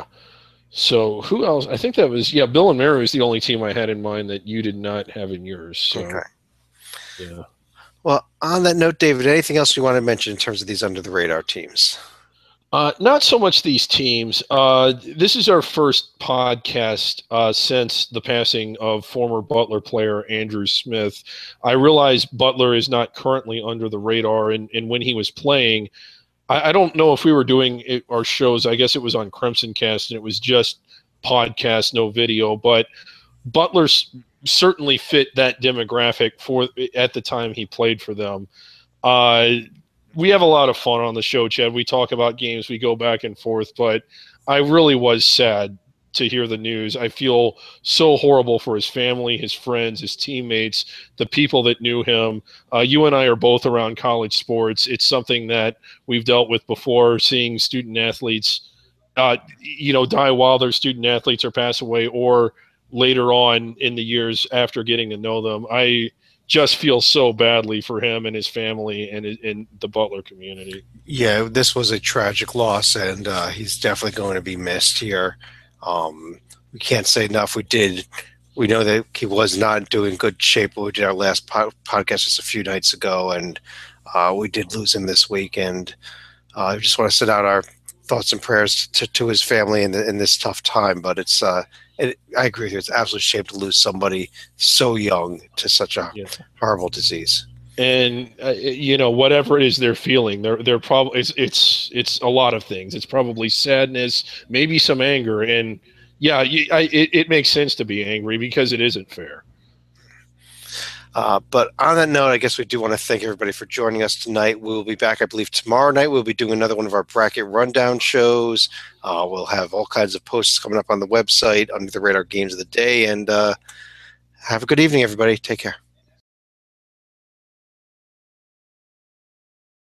So who else? I think that was Bill and Mary was the only team I had in mind that you did not have in yours. So, okay. Yeah. Well, on that note, David, anything else you want to mention in terms of these under the radar teams? Not so much these teams. This is our first podcast since the passing of former Butler player Andrew Smith. I realize Butler is not currently under the radar, and when he was playing, I don't know if we were doing our shows. I guess it was on Crimson Cast, and it was just podcast, no video. But Butler certainly fit that demographic for at the time he played for them. We have a lot of fun on the show, Chad. We talk about games, we go back and forth, but I really was sad to hear the news. I feel so horrible for his family, his friends, his teammates, the people that knew him. You and I are both around college sports. It's something that we've dealt with before, seeing student athletes, die while their student athletes or pass away, or later on in the years after getting to know them. I just feel so badly for him and his family and in the Butler community. Yeah, this was a tragic loss, and he's definitely going to be missed here. We can't say enough. We know that he was not in doing good shape when we did our last podcast just a few nights ago, and we did lose him this week. And I just want to send out our thoughts and prayers to his family in this tough time. But I agree with you. It's an absolute shame to lose somebody so young to such a horrible disease. And whatever it is they're feeling, they're probably it's a lot of things. It's probably sadness, maybe some anger, and it makes sense to be angry because it isn't fair. But on that note, I guess we do want to thank everybody for joining us tonight. We will be back, I believe, tomorrow night. We'll be doing another one of our bracket rundown shows. We'll have all kinds of posts coming up on the website, Under the Radar Games of the Day. And have a good evening, everybody. Take care.